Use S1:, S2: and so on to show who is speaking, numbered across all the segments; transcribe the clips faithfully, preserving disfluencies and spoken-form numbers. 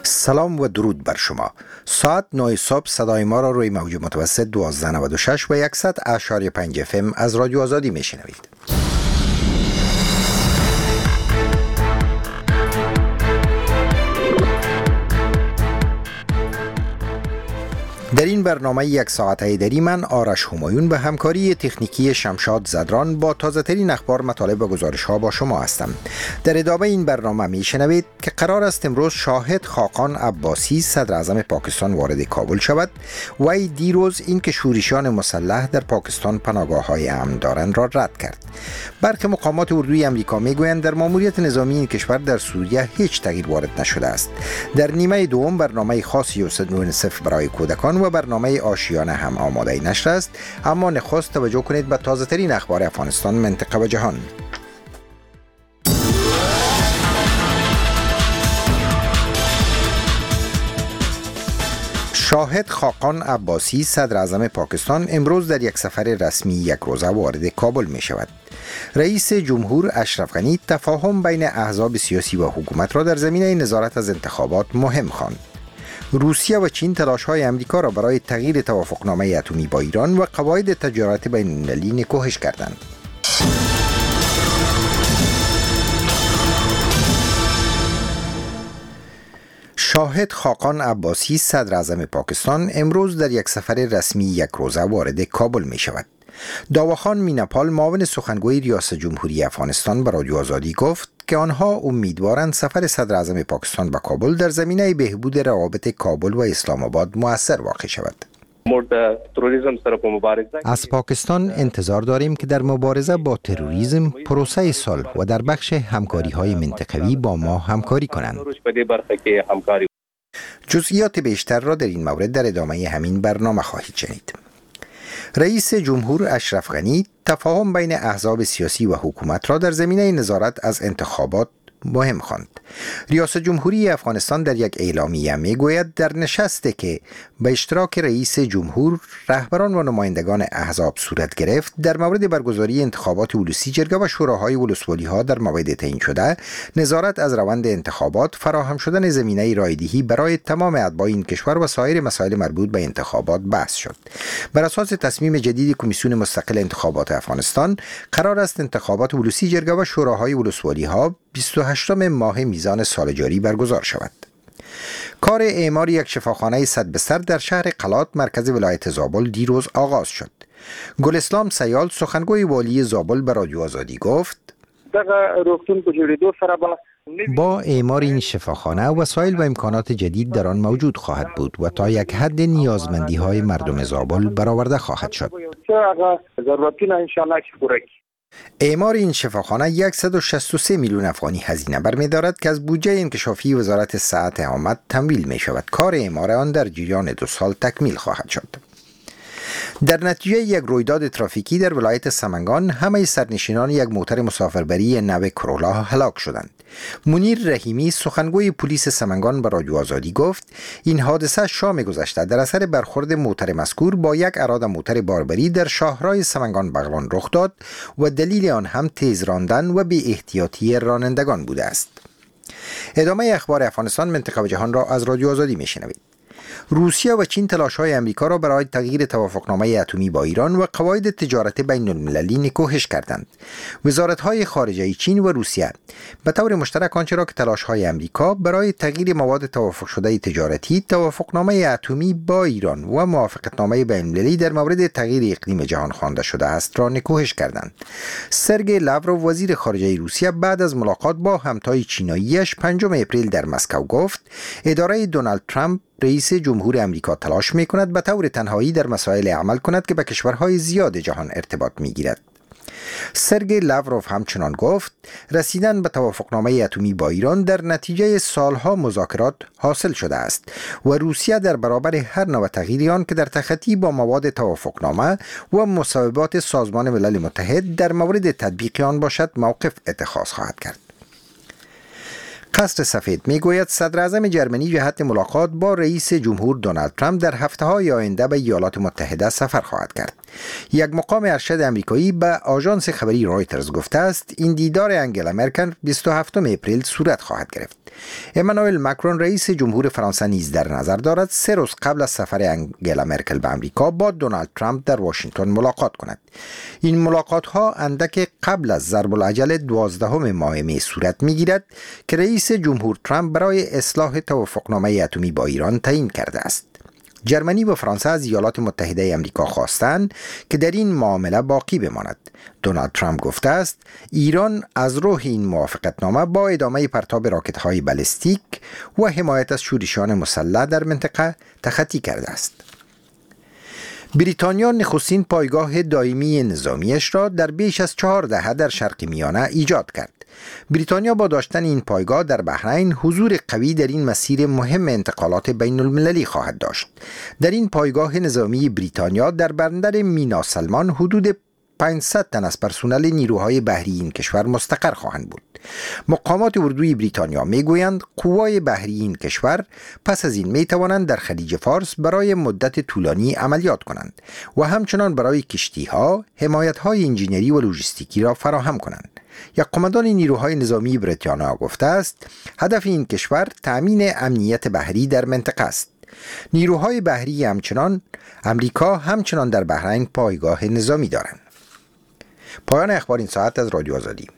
S1: سلام و درود بر شما. ساعت نه صبح صدای ما را روی موج متوسط دوازده نود و شش و صد اشاری پنج اف ام از رادیو آزادی میشنوید. در این برنامه یک ساعته دری من آرش همایون به همکاری تکنیکی شمشاد زدران با تازه ترین اخبار، مطالب و گزارش ها با شما هستم. در ادامه این برنامه می شنوید که قرار است امروز شاهد خاقان عباسی صدر اعظم پاکستان وارد کابل شود و ای دیروز این که شورشیان مسلح در پاکستان پناهگاه های امن دارند را رد کرد. برخی مقامات اردوی امریکا می گویند در ماموریت نظامی این کشور در سوریه هیچ تغییر وارد نشده است. در نیمه دوم برنامه خاص یونیسف برای کودکان و برنامه آشیانه هم آماده نشر است، اما نخست توجه کنید به تازه ترین اخبار افغانستان، منطقه و جهان. شاهد خاقان عباسی صدر اعظم پاکستان امروز در یک سفر رسمی یک روزه وارد کابل می شود. رئیس جمهور اشرف غنی تفاهم بین احزاب سیاسی و حکومت را در زمینه نظارت از انتخابات مهم خواند. روسیه و چین تلاش‌های امریکا را برای تغییر توافقنامه اتمی با ایران و قواعد تجارت بین‌المللی نکوهش کردند. شاهد خاقان عباسی صدر اعظم پاکستان امروز در یک سفر رسمی یک روزه وارد کابل می شود. داواخان میناپال معاون سخنگوی ریاست جمهوری افغانستان به رادیو آزادی گفت که آنها امیدوارند سفر صدر اعظم پاکستان به کابل در زمینه بهبود روابط کابل و اسلام آباد مؤثر واقع شود. از پاکستان انتظار داریم که در مبارزه با تروریسم پروسه صلح و در بخش همکاری‌های منطقوی با ما همکاری کنند. جزئیات بیشتر را در این مورد در ادامه همین برنامه خواهید شنید. رئیس جمهور اشرف غنی تفاهم بین احزاب سیاسی و حکومت را در زمینه نظارت از انتخابات مهم خواند. ریاست جمهوری افغانستان در یک اعلامیه میگوید در نشستی که به اشتراک رئیس جمهور، رهبران و نمایندگان احزاب صورت گرفت در مورد برگزاری انتخابات ولوسی، جرگه و شوراهای ولسوالی ها در موعد تعیین شده نظارت از روند انتخابات، فراهم شدن زمینه رایدهی برای تمام اتباع این کشور و سایر مسائل مربوط به انتخابات بحث شد. بر اساس تصمیم جدید کمیسیون مستقل انتخابات افغانستان قرار است انتخابات ولوسی، جرگه و شوراهای ولسوالی ها بیست و هشتم ماه میزان سال جاری برگزار شود. کار اعمار یک شفاخانه صد بستر در شهر قلات مرکز ولایت زابل دیروز آغاز شد. گلاسلام سیال سخنگوی والی زابل به رادیو آزادی گفت با اعمار این شفاخانه وسایل و امکانات جدید در آن موجود خواهد بود و تا یک حد نیازمندی های مردم زابل برآورده خواهد شد. اعمار این شفاخانه صد و شصت و سه میلیون افغانی هزینه برمی‌دارد که از بودجه انکشافی وزارت صحت آمد تمویل می شود. کار اعمار آن در جریان دو سال تکمیل خواهد شد. در نتیجه یک رویداد ترافیکی در ولایت سمنگان همه سرنشینان یک موتر مسافربری نو کرولا هلاک شدند. منیر رحیمی سخنگوی پلیس سمنگان به رادیو آزادی گفت این حادثه شام گذشته در اثر برخورد موتر مذکور با یک اراده موتر باربری در شاهراه سمنگان بغلان رخ داد و دلیل آن هم تیز راندن و بی احتیاطی رانندگان بوده است. ادامه اخبار افغانستان، منطقه و جهان را از رادیو آزادی میشنوید. روسیه و چین تلاش‌های امریکا را برای تغییر توافقنامه اتمی با ایران و قواعد تجارت بین‌المللی نکوهش کردند. وزارت‌های خارجه چین و روسیه به طور مشترک آنچه را که تلاش‌های امریکا برای تغییر مواد توافق شده تجارتی، توافقنامه اتمی با ایران و موافقتنامه بین‌المللی در مورد تغییر اقلیم جهان خوانده شده است را نکوهش کردند. سرگئی لاوروف وزیر خارجه روسیه بعد از ملاقات با همتای چیناییش پنجم اپریل در مسکو گفت اداره دونالد ترامپ رئیس جمهور امریکا تلاش می کند به طور تنهایی در مسائل عمل کند که به کشورهای زیاد جهان ارتباط می گیرد. سرگئی لاوروف همچنان گفت رسیدن به توافقنامه اتمی با ایران در نتیجه سالها مذاکرات حاصل شده است و روسیه در برابر هر نوع تغییری آن که در تخطی با مواد توافقنامه و مصوبات سازمان ملل متحد در مورد تطبیق آن باشد موقف اتخاذ خواهد کرد. قصر سفید میگوید صدر اعظم جرمنی جهت ملاقات با رئیس جمهور دونالد ترامپ در هفته‌های آینده به ایالات متحده سفر خواهد کرد. یک مقام ارشد امریکایی به آژانس خبری رایترز گفته است این دیدار انگلا مرکل بیست و هفتم اپریل صورت خواهد گرفت. امانوئل ماکرون رئیس جمهور فرانسه نیز در نظر دارد سه روز قبل از سفر انگلا مرکل به آمریکا با دونالد ترامپ در واشنگتن ملاقات کند. این ملاقات ها اندک قبل از ضرب العجل دوازدهم ماه می صورت می گیرد که رئیس جمهور ترامپ برای اصلاح توافقنامه اتمی با ایران تعیین کرده است. جرمنی و فرانسه از ایالات متحده آمریکا خواستند که در این معامله باقی بماند. دونالد ترامپ گفته است ایران از روح این موافقتنامه با ادامه پرتاب راکت‌های بالستیک و حمایت از شورشیان مسلح در منطقه تخطی کرده است. بریتانیا نخستین پایگاه دائمی نظامیش را در بیش از چهار دهه در شرق میانه ایجاد کرد. بریتانیا با داشتن این پایگاه در بحرین حضور قوی در این مسیر مهم انتقالات بین المللی خواهد داشت. در این پایگاه نظامی بریتانیا در بندر مینا سلمان حدود پانصد تن از پرسنل نیروهای بحری این کشور مستقر خواهند بود. مقامات اردوی بریتانیا میگویند قوای بحری این کشور پس از این میتوانند در خلیج فارس برای مدت طولانی عملیات کنند و همچنان برای کشتی‌ها حمایت‌های انجینری و لوجستیکی را فراهم کنند. یک قماندان نیروهای نظامی بریتانیا گفته است هدف این کشور تأمین امنیت بحری در منطقه است. نیروهای بحری همچنان امریکا همچنان در بحرین پایگاه نظامی دارند. پایان اخبار این ساعت از رادیو آزادی.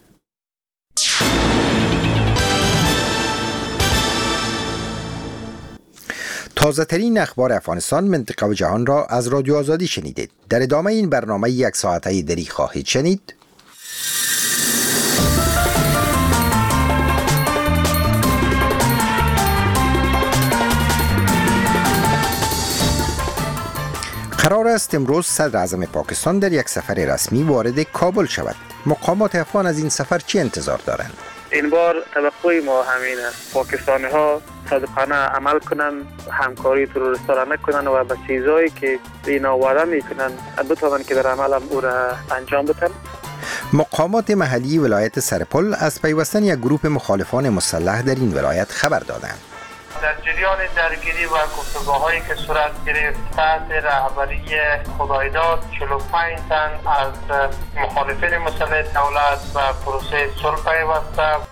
S1: تازه ترین اخبار افغانستان، منطقه و جهان را از رادیو آزادی شنیدید. در ادامه این برنامه یک ساعته دری خواهید شنید. قرار است امروز صدر اعظم پاکستان در یک سفر رسمی وارد کابل شود. مقامات افغان از این سفر چی انتظار دارند؟
S2: این بار توقع ما همین است پاکستانی ها صادقانه عمل کنند، همکاری تروریستا را نکنند و به چیزایی که اینا وعده میکنند بتوانند که در عمل هم او را انجام بدن.
S1: مقامات محلی ولایت سرپل از پیوستن یک گروه مخالفان مسلح در این ولایت خبر دادند.
S2: در جریان درگیری و گفتگوهایی که صورت گرفت تحت رهبری خدایداد چهل و پنج تن از مخالفین مسلح دولت و پروسه صلح پیوسته.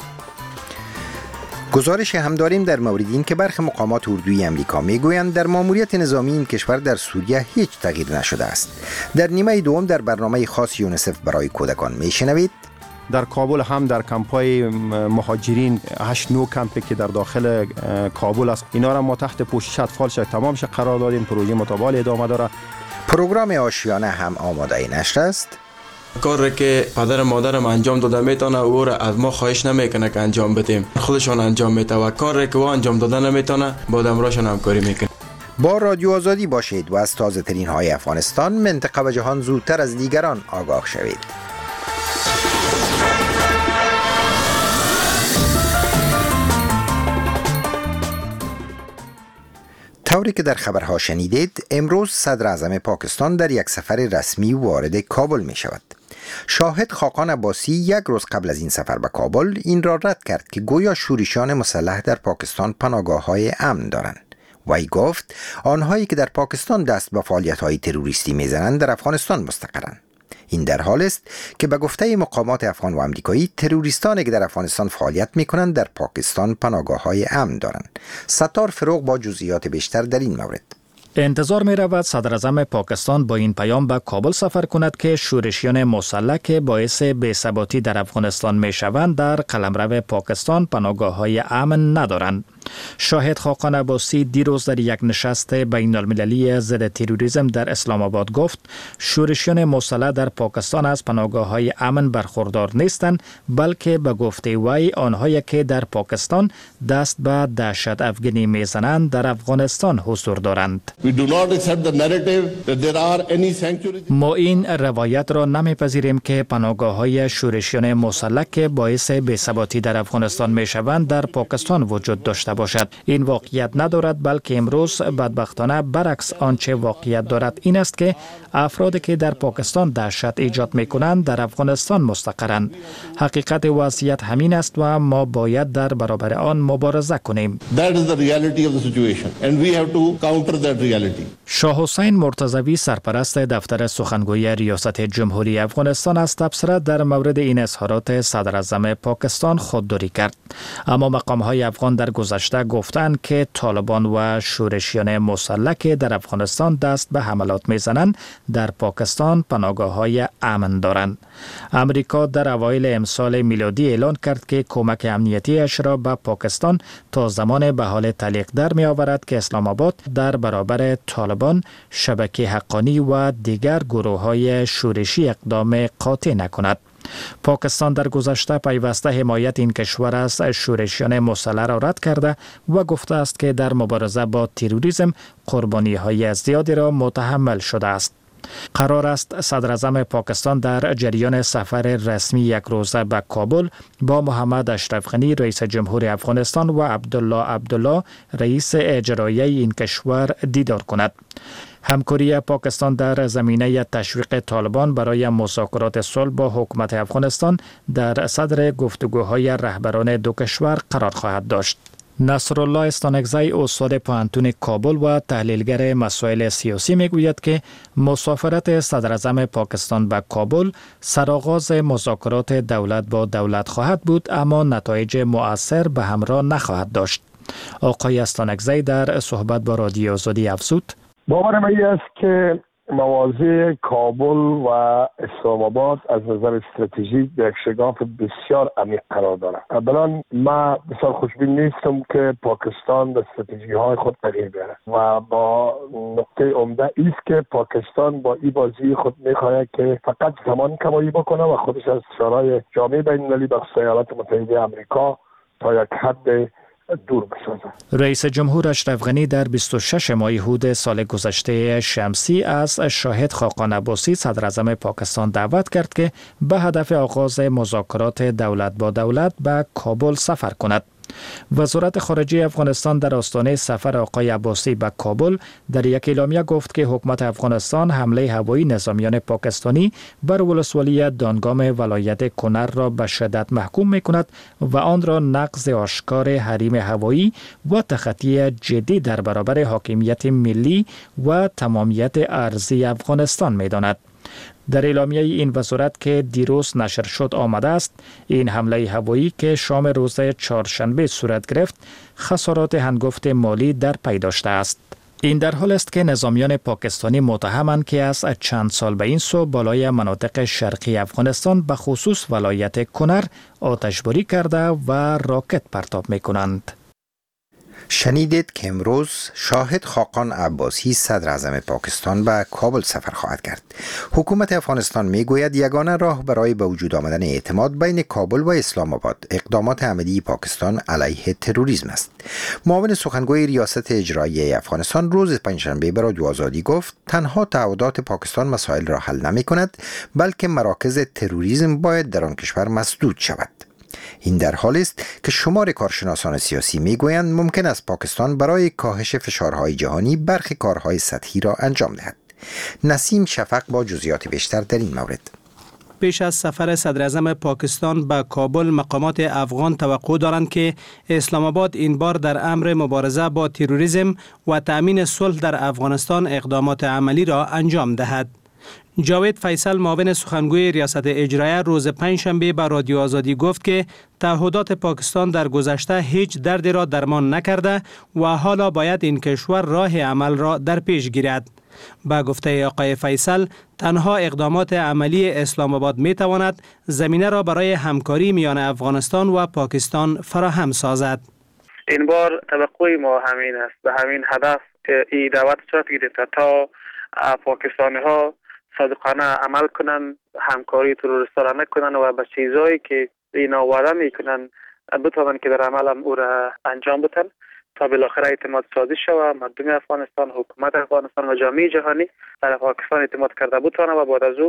S1: گزارش هم داریم در مورد این که برخی مقامات اردوی امریکا میگویند در ماموریت نظامی این کشور در سوریه هیچ تغییر نشده است. در نیمه دوم در برنامه خاص یونیسف برای کودکان میشنوید.
S3: در کابل هم در کمپای مهاجرین هشت نو کمپی که در داخل کابل است اینا را ما تحت پوشش اطفال شد تمام شد قرار دادیم. پروژه متوالی ادامه داره.
S1: پروگرام آشیانه هم آماده نشر است.
S4: کاری که پدر مادرم انجام داده میتونه او را از ما خواهش نمیکنه که انجام بدیم، خودشان انجام میده و کاری که او انجام داده نمیتونه با آدمراشون همکاری میکنه.
S1: با رادیو آزادی باشید و از تازه ترین های افغانستان، منطقه و جهان زودتر از دیگران آگاه شوید. طوری که در خبرها شنیدید، امروز صدر اعظم پاکستان در یک سفر رسمی وارد کابل می شود. شاهد خاقان عباسی یک روز قبل از این سفر به کابل این را رد کرد که گویا شورشیان مسلح در پاکستان پناهگاه‌های امن دارند. وی گفت آنهایی که در پاکستان دست به فعالیت‌های تروریستی می‌زنند در افغانستان مستقرند. این در حال است که به گفته مقامات افغان و امریکایی تروریستانی که در افغانستان فعالیت می‌کنند در پاکستان پناهگاه‌های امن دارند. ستار فروغ با جزئیات بیشتر در این مورد.
S5: انتظار می رود صدر اعظم پاکستان با این پیام به کابل سفر کند که شورشیان مسلح که باعث بی‌ثباتی در افغانستان می شوند در قلمرو پاکستان پناهگاه های امن ندارند. شاهد خاقان عباسی دیروز در یک نشست بین المللی ضد تروریسم در اسلام آباد گفت شورشیان مسلح در پاکستان از پناهگاه های امن برخوردار نیستند، بلکه به گفته وی آنهایی که در پاکستان دست به دهشت افغانی میزنند در افغانستان حضور دارند. ما این روایت را نمیپذیریم که پناهگاه های شورشیان مسلح که باعث بی‌ثباتی در افغانستان میشوند در پاکستان وجود داشته نشده باشد. این واقعیت ندارد، بلکه امروز بدبختانه برعکس آنچه واقعیت دارد این است که افرادی که در پاکستان دهشت ایجاد میکنند در افغانستان مستقرند. حقیقت وضعیت همین است و ما باید در برابر آن مبارزه کنیم.
S6: That is the reality of the situation and we have to counter that reality.
S5: شاه حسین مرتضوی سرپرست دفتر سخنگوی ریاست جمهوری افغانستان از تبصره در مورد این اظهارات صدر اعظم پاکستان خودداری کرد. اما مقام‌های افغان در گذشته گفتند که طالبان و شورشیان مسلح که در افغانستان دست به حملات میزنند در پاکستان پناهگاه‌های امن دارند. امریکا در اوایل امسال میلادی اعلان کرد که کمک امنیتی اش را به پاکستان تا زمان به حال تعلیق در می آورد که اسلام آباد در برابر طالبان، شبکه حقانی و دیگر گروه‌های شورشی اقدام قاطع نکند. پاکستان در گذشته پیوسته حمایت این کشور از شورشیان مسلح را رد کرده و گفته است که در مبارزه با تروریسم قربانی‌های زیادی را متحمل شده است. قرار است صدر اعظم پاکستان در جریان سفر رسمی یک روزه به کابل با محمد اشرف غنی رئیس جمهور افغانستان و عبدالله عبدالله رئیس اجرایی این کشور دیدار کند. همکاری پاکستان در زمینه تشویق طالبان برای مذاکرات صلح با حکومت افغانستان در صدر گفتگوهای رهبران دو کشور قرار خواهد داشت. نصرالله استانکزی استاد پوهنتون کابل و تحلیلگر مسائل سیاسی میگوید که مسافرت صدر اعظم پاکستان به کابل سرآغاز مذاکرات دولت با دولت خواهد بود، اما نتایج مؤثر به همراه نخواهد داشت. آقای استانکزی در صحبت با رادیو آزادی افزود:
S7: باورم این است که مواضع کابل و اسلام آباد از نظر استراتژیک در یک شگاف بسیار عمیق قرار دارد. اولا من بسیار خوشبین نیستم که پاکستان به استراتژی های خود تغییر دهد و با نقطه عمده است که پاکستان با این بازی خود میخواهد که فقط زمان کمایی بکنه و خودش از شورای جامعه بین المللی به خصوص ایالات متحده آمریکا تا یک حد دور بسازد.
S5: رئیس جمهور اشرف غنی در بیست و شش ماه هود سال گذشته شمسی از شاهد خاقان عباسی صدر اعظم پاکستان دعوت کرد که به هدف آغاز مذاکرات دولت با دولت به کابل سفر کند. وزارت خارجه افغانستان در آستانه سفر آقای عباسی به کابل در یک اعلامیه گفت که حکومت افغانستان حمله هوایی نظامیان پاکستانی بر ولسوالی دانگام ولایت کنر را به شدت محکوم می‌کند و آن را نقض آشکار حریم هوایی و تخطی جدی در برابر حاکمیت ملی و تمامیت ارضی افغانستان می‌داند. در اعلامیه این وزارت که دیروز نشر شد آمده است این حمله هوایی که شام روز چهارشنبه صورت گرفت خسارات هنگفت مالی در پی داشته است. این در حال است که نظامیان پاکستانی متهمند که از چند سال به این سو بالای مناطق شرقی افغانستان به خصوص ولایت کنر آتشباری کرده و راکت پرتاب می کنند.
S1: شنیدید که امروز شاهد خاقان عباسی صدر اعظم پاکستان به کابل سفر خواهد کرد. حکومت افغانستان می گوید یگانه راه برای به وجود آمدن اعتماد بین کابل و اسلام آباد اقدامات عملی پاکستان علیه تروریسم است. معاون سخنگوی ریاست اجرایی افغانستان روز پنجشنبه به رادیو آزادی گفت تنها تعهدات پاکستان مسائل را حل نمی کند، بلکه مراکز تروریسم باید در آن کشور مسدود شود. این در حالی است که شمار کارشناسان سیاسی میگویند ممکن است پاکستان برای کاهش فشارهای جهانی برخی کارهای سطحی را انجام دهد. نسیم شفق با جزئیات بیشتر در این مورد.
S8: پیش از سفر صدر اعظم پاکستان به کابل مقامات افغان توقع دارند که اسلام آباد این بار در امر مبارزه با تروریسم و تأمین صلح در افغانستان اقدامات عملی را انجام دهد. جاوید فیصل معاون سخنگوی ریاست اجرایی روز پنجشنبه به رادیو آزادی گفت که تعهدات پاکستان در گذشته هیچ دردی را درمان نکرده و حالا باید این کشور راه عمل را در پیش گیرد. با گفته آقای فیصل تنها اقدامات عملی اسلام آباد می تواند زمینه را برای همکاری میان افغانستان و پاکستان فراهم سازد.
S2: این بار توقع ما همین است، به همین هدف این دعوت صورت گرفته تا پاکستانی ها صادقانه عمل کنن، همکاری تروریستا را نکنن و به چیزایی که اینا وعده میکنن بتوانند که در عمل هم او را انجام بدن تا بالاخره اعتماد سازی شود. مردم افغانستان، حکومت افغانستان و جامعه جهانی در پاکستان اعتماد کرده بتوانند و بعد از او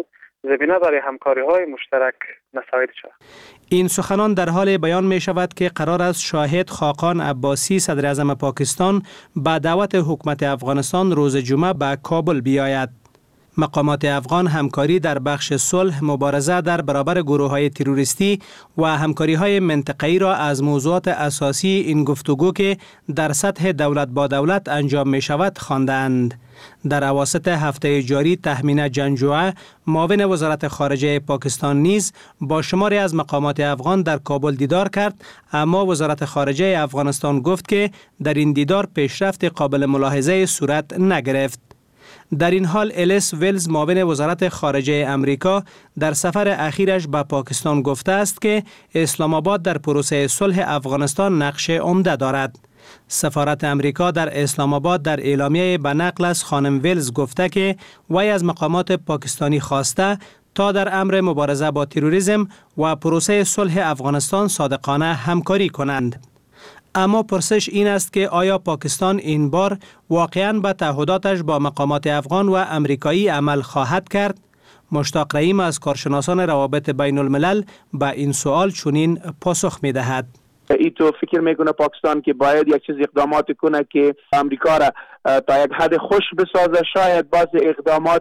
S2: زمینه برای همکاری‌های مشترک مساعد شود.
S8: این سخنان در حال بیان می شود که قرار است شاهد خاقان عباسی صدر اعظم پاکستان به دعوت حکومت افغانستان روز جمعه به کابل بیاید. مقامات افغان همکاری در بخش صلح، مبارزه در برابر گروه‌های تروریستی و همکاری‌های منطقه‌ای را از موضوعات اساسی این گفتگو که در سطح دولت با دولت انجام می‌شود خواندند. در اواسط هفته جاری تهمینه جنجوعه معاون وزارت خارجه پاکستان نیز با شماری از مقامات افغان در کابل دیدار کرد، اما وزارت خارجه افغانستان گفت که در این دیدار پیشرفت قابل ملاحظه صورت نگرفت. در این حال الیس ویلز معاون وزارت خارجه امریکا در سفر اخیرش به پاکستان گفته است که اسلام آباد در پروسه صلح افغانستان نقش عمده دارد. سفارت امریکا در اسلام آباد در اعلامیه به نقل از خانم ویلز گفته که وی از مقامات پاکستانی خواسته تا در امر مبارزه با تروریسم و پروسه صلح افغانستان صادقانه همکاری کنند. اما پرسش این است که آیا پاکستان این بار واقعاً به تعهداتش با مقامات افغان و امریکایی عمل خواهد کرد؟ مشتاق رحیم از کارشناسان روابط بین الملل به این سوال چنین پاسخ می دهد.
S9: ای تو فکر میکنه پاکستان که باید یک چیز اقدامات کنه که امریکا را تا یک حد خوش بسازه، شاید بعض اقدامات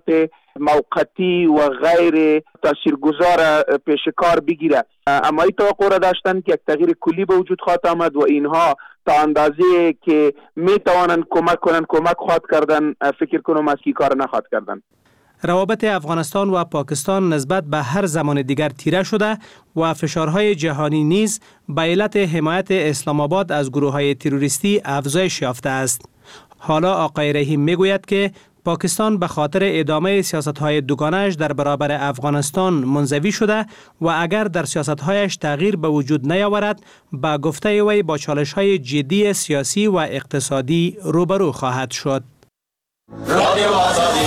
S9: موقتی و غیر تاثیرگذار پیش کار بگیره، اما ای توقع را داشتن که یک تغییر کلی به وجود خواهد آمد و اینها تا اندازه که میتوانند کمک کنند کمک خواهد کردن. فکر کنم از کی کار نخواهد کردن.
S8: روابط افغانستان و پاکستان نسبت به هر زمان دیگر تیره شده و فشارهای جهانی نیز به علت حمایت اسلام آباد از گروه‌های تروریستی افزایش یافته است. حالا آقای رحیم میگوید که پاکستان به خاطر ادامه سیاست‌های دوگانه‌اش در برابر افغانستان منزوی شده و اگر در سیاست‌هایش تغییر به وجود نیاورد، با گفته وی با چالش‌های جدی سیاسی و اقتصادی روبرو خواهد شد.
S10: رادیو آزادی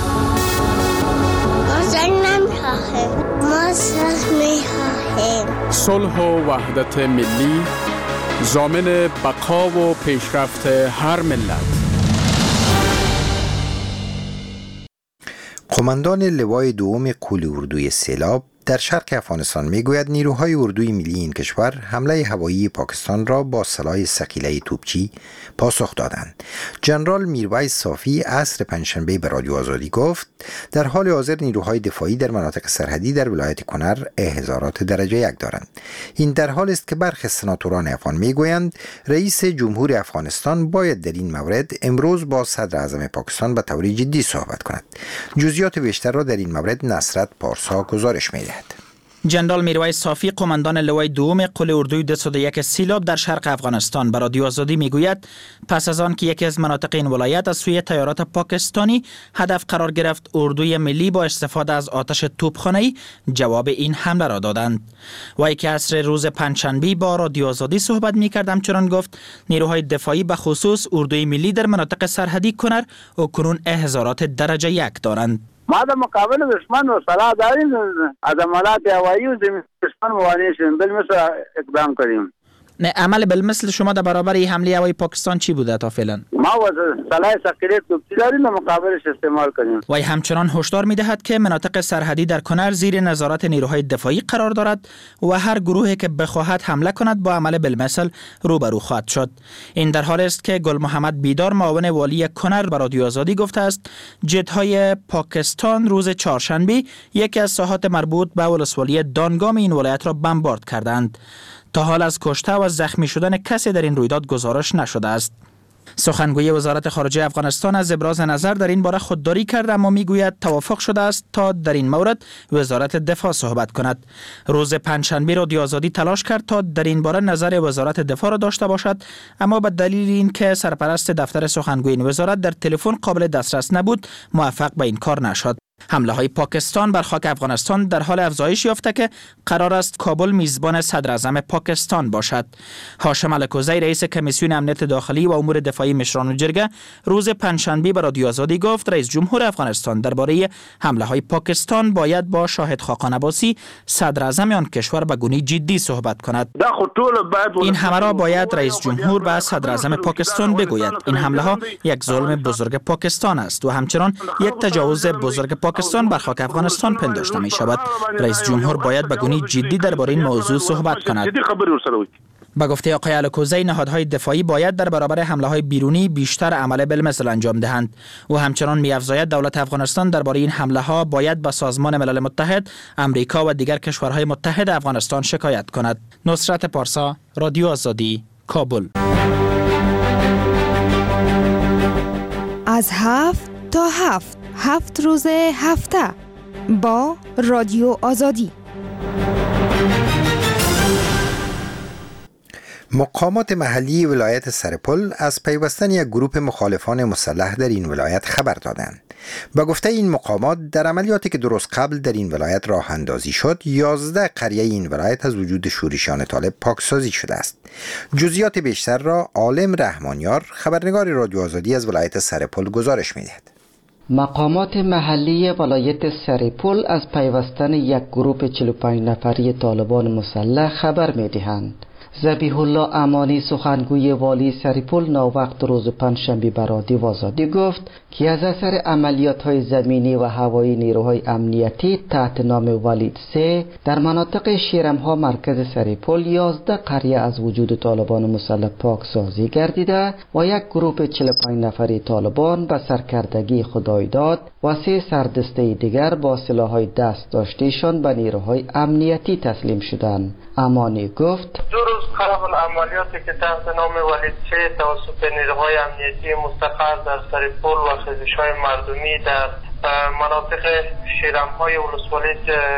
S10: ما صلح می‌خواهیم.
S11: صلح و وحدت ملی ضامن بقا و پیشرفت هر ملت.
S1: قماندان لوای دوم قول اردوی سیلاب در شرق افغانستان میگوید نیروهای اردوی ملی این کشور حمله هوایی پاکستان را با سلاح ثقیله توپچی پاسخ دادند. جنرال میرویس صافی عصر پنجشنبه به رادیو آزادی گفت در حال حاضر نیروهای دفاعی در مناطق سرحدی در ولایت کنر احضارات درجه یک دارند. این در حال است که برخی سناتوران افغان میگویند رئیس جمهور افغانستان باید در این مورد امروز با صدر اعظم پاکستان به طور جدی صحبت کند. جزئیات بیشتر را در این مورد نصرت پارسا گزارش می‌دهد.
S5: جنرال میرویس صافی قماندان لوای دوم قل اردوی دویست و یک سیلاب در شرق افغانستان به رادیو آزادی میگوید پس از آن که یکی از مناطق این ولایت از سوی تیارات پاکستانی هدف قرار گرفت، اردوی ملی با استفاده از آتش توپخانه‌ای جواب این حمله را دادند. وی که عصر روز پنجشنبه با رادیو آزادی صحبت میکردم چنان گفت نیروهای دفاعی به خصوص اردوی ملی در مناطق سرحدی کنر و کنون احضارات درجه یک دارند.
S12: ما در مقابل دشمن و صلاح داریم از عملات هوایی و زمین دشمن موانع شدیم بالمثل اقدام کردیم.
S5: نه عمل بالمثل شما در برابر این حمله هوایی پاکستان چی بوده تا فعلا؟
S12: ما و صلاح ثقیله توپچی داریم و مقابلش استعمال کنیم.
S5: وی همچنان هشدار می‌دهد که مناطق سرحدی در کنر زیر نظارت نیروهای دفاعی قرار دارد و هر گروهی که بخواهد حمله کند با عمل بالمثل روبرو خواهد شد. این در حال است که گل محمد بیدار معاون والی کنر به رادیو آزادی گفته است جت‌های پاکستان روز چهارشنبه یکی از ساحات مربوط به ولسوالی دانگام این ولایت را بمبارد کردند. تا حال از کشته و زخمی شدن کسی در این رویداد گزارش نشده است. سخنگوی وزارت خارجه افغانستان از ابراز نظر در این باره خودداری کرد، اما میگوید توافق شده است تا در این مورد وزارت دفاع صحبت کند. روز پنجشنبه رادیو آزادی تلاش کرد تا در این باره نظر وزارت دفاع را داشته باشد، اما به دلیل اینکه سرپرست دفتر سخنگوی این وزارت در تلفن قابل دسترس نبود موفق به این کار نشد. حمله های پاکستان بر خاک افغانستان در حال افزایش یافته که قرار است کابل میزبان صدر اعظم پاکستان باشد. هاشم الکوزی رئیس کمیسیون امنیت داخلی و امور دفاعی مشران جرگه روز پنجشنبه به رادیو آزادی گفت رئیس جمهور افغانستان درباره حمله های پاکستان باید با شاهد خاقان عباسی صدر اعظم آن کشور به گونه جدی صحبت کند. این حمله را باید رئیس جمهور به صدر اعظم پاکستان بگوید. این حمله ها یک ظلم بزرگ پاکستان است و همچنان یک تجاوز بزرگ
S13: پاکستان بر خاک افغانستان پنداشته می شود. رئیس جمهور باید به گونه جدی درباره این موضوع صحبت کند. به گفته آقای الکوزی، نهادهای دفاعی باید در برابر حمله های بیرونی بیشتر عمل بالمثل انجام دهند. و همچنان می‌افزاید دولت افغانستان درباره این حمله ها باید به سازمان ملل متحد، امریکا و دیگر کشورهای متحد افغانستان شکایت کند. نصرت پارسا، رادیو آزادی، کابل.
S14: از هفت تا هفت هفت روز هفته با رادیو آزادی.
S1: مقامات محلی ولایت سرپل از پیوستن یک گروه مخالفان مسلح در این ولایت خبر دادند. با گفته این مقامات، در عملیاتی که درست قبل در این ولایت راه اندازی شد، یازده قریه این ولایت از وجود شورشیان طالب پاکسازی شده است. جزئیات بیشتر را عالم رحمانیار، خبرنگار رادیو آزادی از ولایت سرپل گزارش می‌دهد.
S15: مقامات محلی ولایت سرپل از پیوستن یک گروه چهل و پنج نفری طالبان مسلح خبر می‌دهند. ذبیح الله امانی، سخنگوی والی سرپل، ناوقت روز پنجشنبه به رادیو آزادی گفت که از اثر عملیات‌های زمینی و هوایی نیروهای امنیتی تحت نام ولید سه در مناطق شیرمها مرکز سرپل یازده قریه از وجود طالبان مسلح پاکسازی گردیده و یک گروه چهل و پنج نفری طالبان به سرکردگی خدایداد و سه سردسته دیگر با سلاح‌های دست داشتهشان به نیروهای امنیتی تسلیم شدند. امانی گفت
S2: دو روز قبل عملیاتی که تحت نام ولید سه توسط نیروهای امنیتی مستقر در سرپل و خیزش‌های مردمی در مناطق شیرم‌های ولسوالی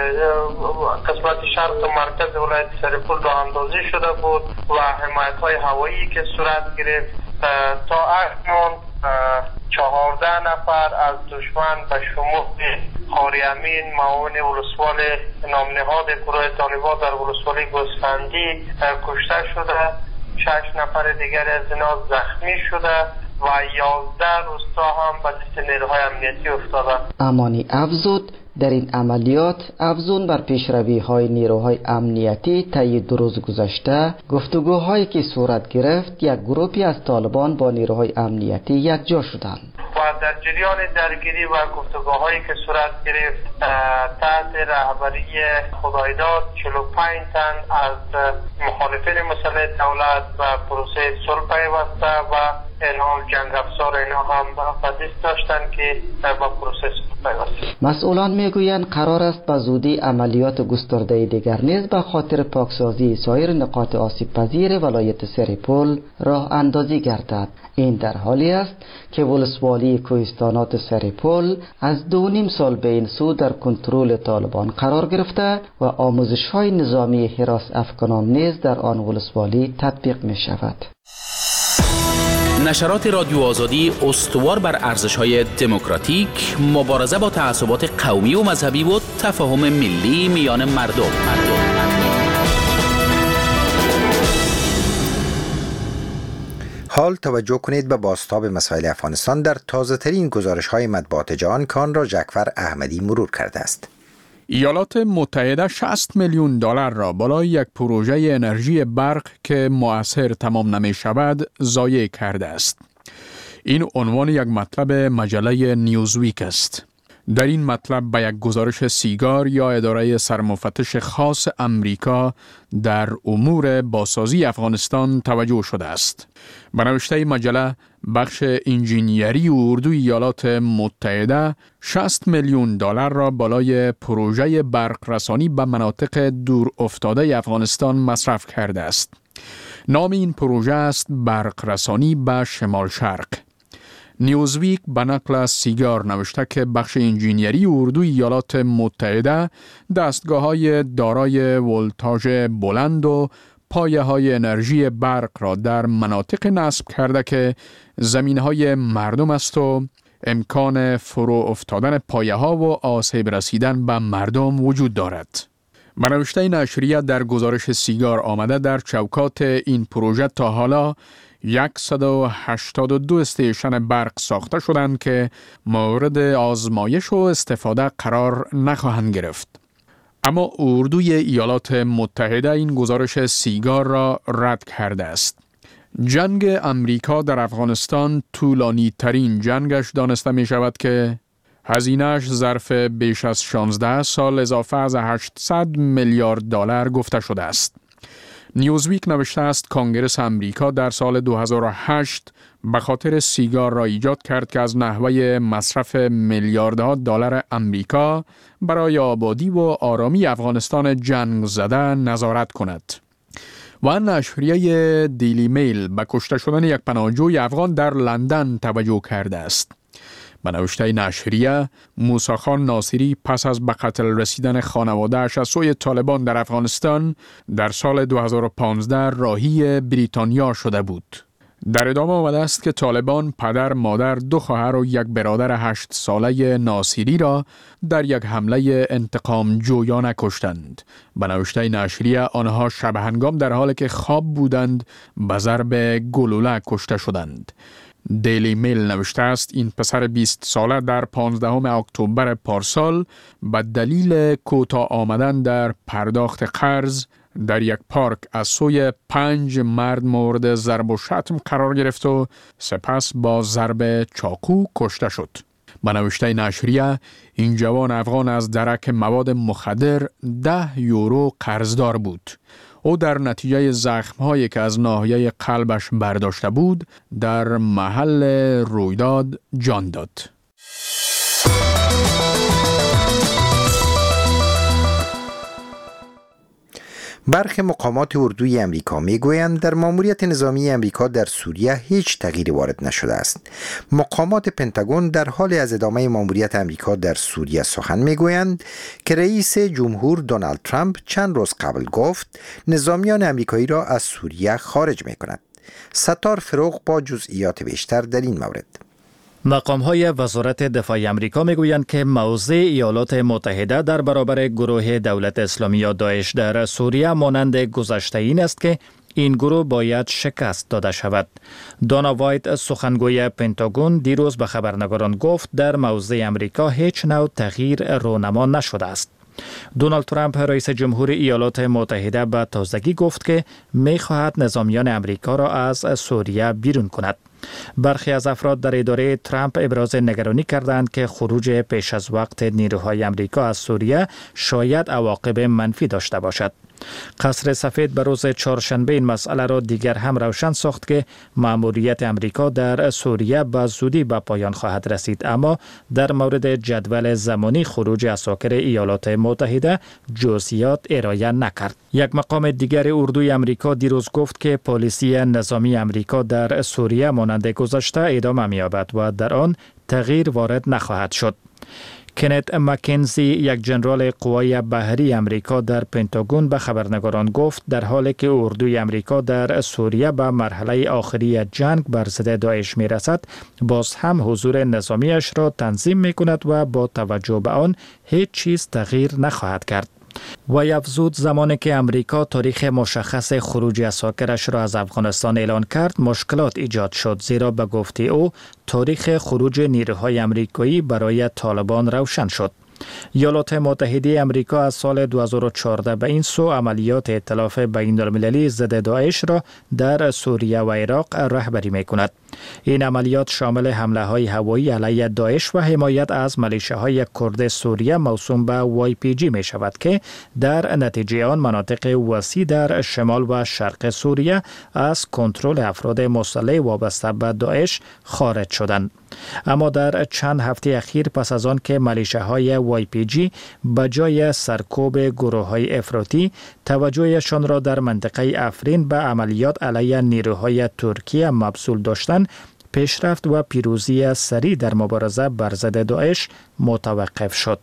S2: قسمت شرق و مرکز ولایت سرپل راه اندازی شده بود و حمایت‌های هوایی که صورت گرفت. تا اکنون چهارده نفر از دشمن به شمول قاری امین، معاون ولسوال نامنهاد گروه طالبان در ولسوالی گوسفندی کشته شده، شش نفر دیگر از اینا زخمی شده و یازده روستا هم به دست نیروهای امنیتی افتاده.
S15: امانی افزود در این عملیات افزون بر پیشروی های نیروهای امنیتی طی دو روز گذشته، گفتگوهایی که صورت گرفت، یک گروهی از طالبان با نیروهای امنیتی یکجا شدند
S2: و در جریان درگیری و گفتگوهایی که صورت گرفت تحت رهبری خدایداد چهل و پنج تن از مخالفین مسلح دولت و پروسه صلح پیوسته و انحال جنگ افزار اینا هم به دست داشتن که با پروسه صلح پیوسته.
S15: مسئولان میگویند قرار است به زودی عملیات گسترده دیگر نیز به خاطر پاکسازی سایر نقاط آسیب پذیر ولایت سرپل راه اندازی گردد. این در حالی است که ولسوالی کوهستانات سرپل از دو نیم سال به این سو در کنترل طالبان قرار گرفته و آموزش‌های نظامی حراس افغانان نیز در آن ولسوالی تطبیق می شود.
S16: نشرات رادیو آزادی استوار بر ارزش‌های دموکراتیک، مبارزه با تعصبات قومی و مذهبی و تفاهم ملی میان مردم.
S1: حال توجه کنید به بازتاب مسائل افغانستان در تازه‌ترین گزارش‌های مطبوعات جهان که آن را جعفر احمدی مرور کرده است.
S11: ایالات متحده شصت میلیون دلار را بالای یک پروژه انرژی برق که مؤثر تمام نمی شود ضایع کرده است. این عنوان یک مطلب مجله نیوزویک است. در این مطلب به یک گزارش سیگار یا اداره سرمفتش خاص امریکا در امور بازسازی افغانستان توجه شده است. به نوشته مجله، بخش انجینیری و اردوی ایالات متحده شصت میلیون دلار را بالای پروژه برق رسانی به مناطق دور افتاده افغانستان مصرف کرده است. نام این پروژه است برق رسانی به شمال شرق. نیوزویک به نقل از سیگار نوشته که بخش انجینیری اردوی ایالات متحده دستگاه‌های دارای ولتاژ بلند و پایه‌های انرژی برق را در مناطق نصب کرده که زمین‌های مردم است و امکان فرو افتادن پایه‌ها و آسیب رسیدن به مردم وجود دارد. به نوشته نشریه در گزارش سیگار آمده در چوکات این پروژه تا حالا صد و هشتاد و دو استیشن برق ساخته شدند که مورد آزمایش و استفاده قرار نخواهند گرفت. اما اردوی ایالات متحده این گزارش سیگار را رد کرده است. جنگ امریکا در افغانستان طولانی ترین جنگش دانسته می شود که هزینه‌اش ظرف بیش از شانزده سال اضافه از هشتصد میلیارد دلار گفته شده است. نیوزویک نوشته است کنگره امریکا در سال دو هزار و هشت به خاطر سیگار را ایجاد کرد که از نحوه مصرف میلیاردها دلار امریکا برای آبادی و آرامی افغانستان جنگ زده نظارت کند. و نشریه دیلی میل به کشته شدن یک پناهجوی افغان در لندن توجه کرده است. به نوشته نشریه، موسی خان ناصری پس از به قتل رسیدن خانواده‌اش از سوی طالبان در افغانستان در سال دو هزار و پانزده راهی بریتانیا شده بود. در ادامه آمده است که طالبان پدر، مادر، دو خواهر و یک برادر هشت ساله ناصری را در یک حمله انتقام جویانه کشتند. به نوشته نشریه آنها شب هنگام در حالی که خواب بودند به ضرب گلوله کشته شدند. دیلی میل نوشته است این پسر بیست ساله در پانزدهم اکتبر پارسال به دلیل کوتاه آمدن در پرداخت قرض در یک پارک از سوی پنج مرد مورد ضرب و شتم قرار گرفت و سپس با ضرب چاقو کشته شد. به نوشته نشریه این جوان افغان از درک مواد مخدر ده یورو قرضدار بود. او در نتیجه زخم‌هایی که از ناحیه قلبش برداشته بود در محل رویداد جان داد.
S1: برخی مقامات اردوی امریکا میگویند در ماموریت نظامی امریکا در سوریه هیچ تغییری وارد نشده است. مقامات پنتاگون در حال از ادامه ماموریت امریکا در سوریه سخن میگویند که رئیس جمهور دونالد ترامپ چند روز قبل گفت نظامیان امریکایی را از سوریه خارج میکند. ستار فروغ با جزئیات بیشتر در این مورد.
S5: مقام‌های وزارت دفاع امریکا میگویند که موضع ایالات متحده در برابر گروه دولت اسلامی یا داعش در سوریه مانند گذشته این است که این گروه باید شکست داده شود. دانا وایت سخنگوی پنتاگون دیروز به خبرنگاران گفت در موضع امریکا هیچ نوع تغییر رونما نشده است. دونالد ترامپ رئیس جمهور ایالات متحده به تازگی گفت که می‌خواهد نظامیان امریکا را از سوریه بیرون کند. برخی از افراد در اداره ترامپ ابراز نگرانی کردند که خروج پیش از وقت نیروهای امریکا از سوریه شاید عواقب منفی داشته باشد. قصر سفید به روز چهارشنبه این مسئله را دیگر هم روشن ساخت که مأموریت امریکا در سوریه به زودی به پایان خواهد رسید، اما در مورد جدول زمانی خروج عساکر ایالات متحده جزئیات ارائه نکرد. یک مقام دیگر اردوی امریکا دیروز گفت که پالیسی نظامی امریکا در سوریه مانند گذشته ادامه می‌یابد و در آن تغییر وارد نخواهد شد. کنت مکنزی، یک جنرال قوای بحری امریکا در پنتاگون به خبرنگاران گفت در حالی که اردوی امریکا در سوریه به مرحله آخری جنگ بر ضد داعش می رسد، باز هم حضور نظامیش را تنظیم می کند و با توجه به آن هیچ چیز تغییر نخواهد کرد. و افزود زمانی که امریکا تاریخ مشخص خروج عساکرش را از افغانستان اعلان کرد مشکلات ایجاد شد، زیرا به گفته او تاریخ خروج نیروهای امریکایی برای طالبان روشن شد. ایالات متحده امریکا از سال دو هزار و چهارده به این سو عملیات ائتلاف بین المللی ضد داعش را در سوریه و عراق رهبری می کند. این عملیات شامل حمله های هوایی علیه داعش و حمایت از ملیشه‌های کرد سوریه موسوم به وای پی جی می شود که در نتیجه آن مناطق وسیع در شمال و شرق سوریه از کنترل افراد مسلح وابسته به داعش خارج شدند. اما در چند هفته اخیر پس از آن که ملیشه‌های وای پی جی به جای سرکوب گروه‌های افراطی توجهشان را در منطقه افرین به عملیات علیه نیروهای ترکیه مبذول داشتند، پیشرفت و پیروزی سریع در مبارزه بر ضد داعش متوقف شد.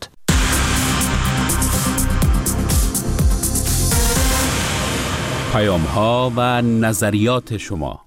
S16: پیام‌ها و نظریات شما.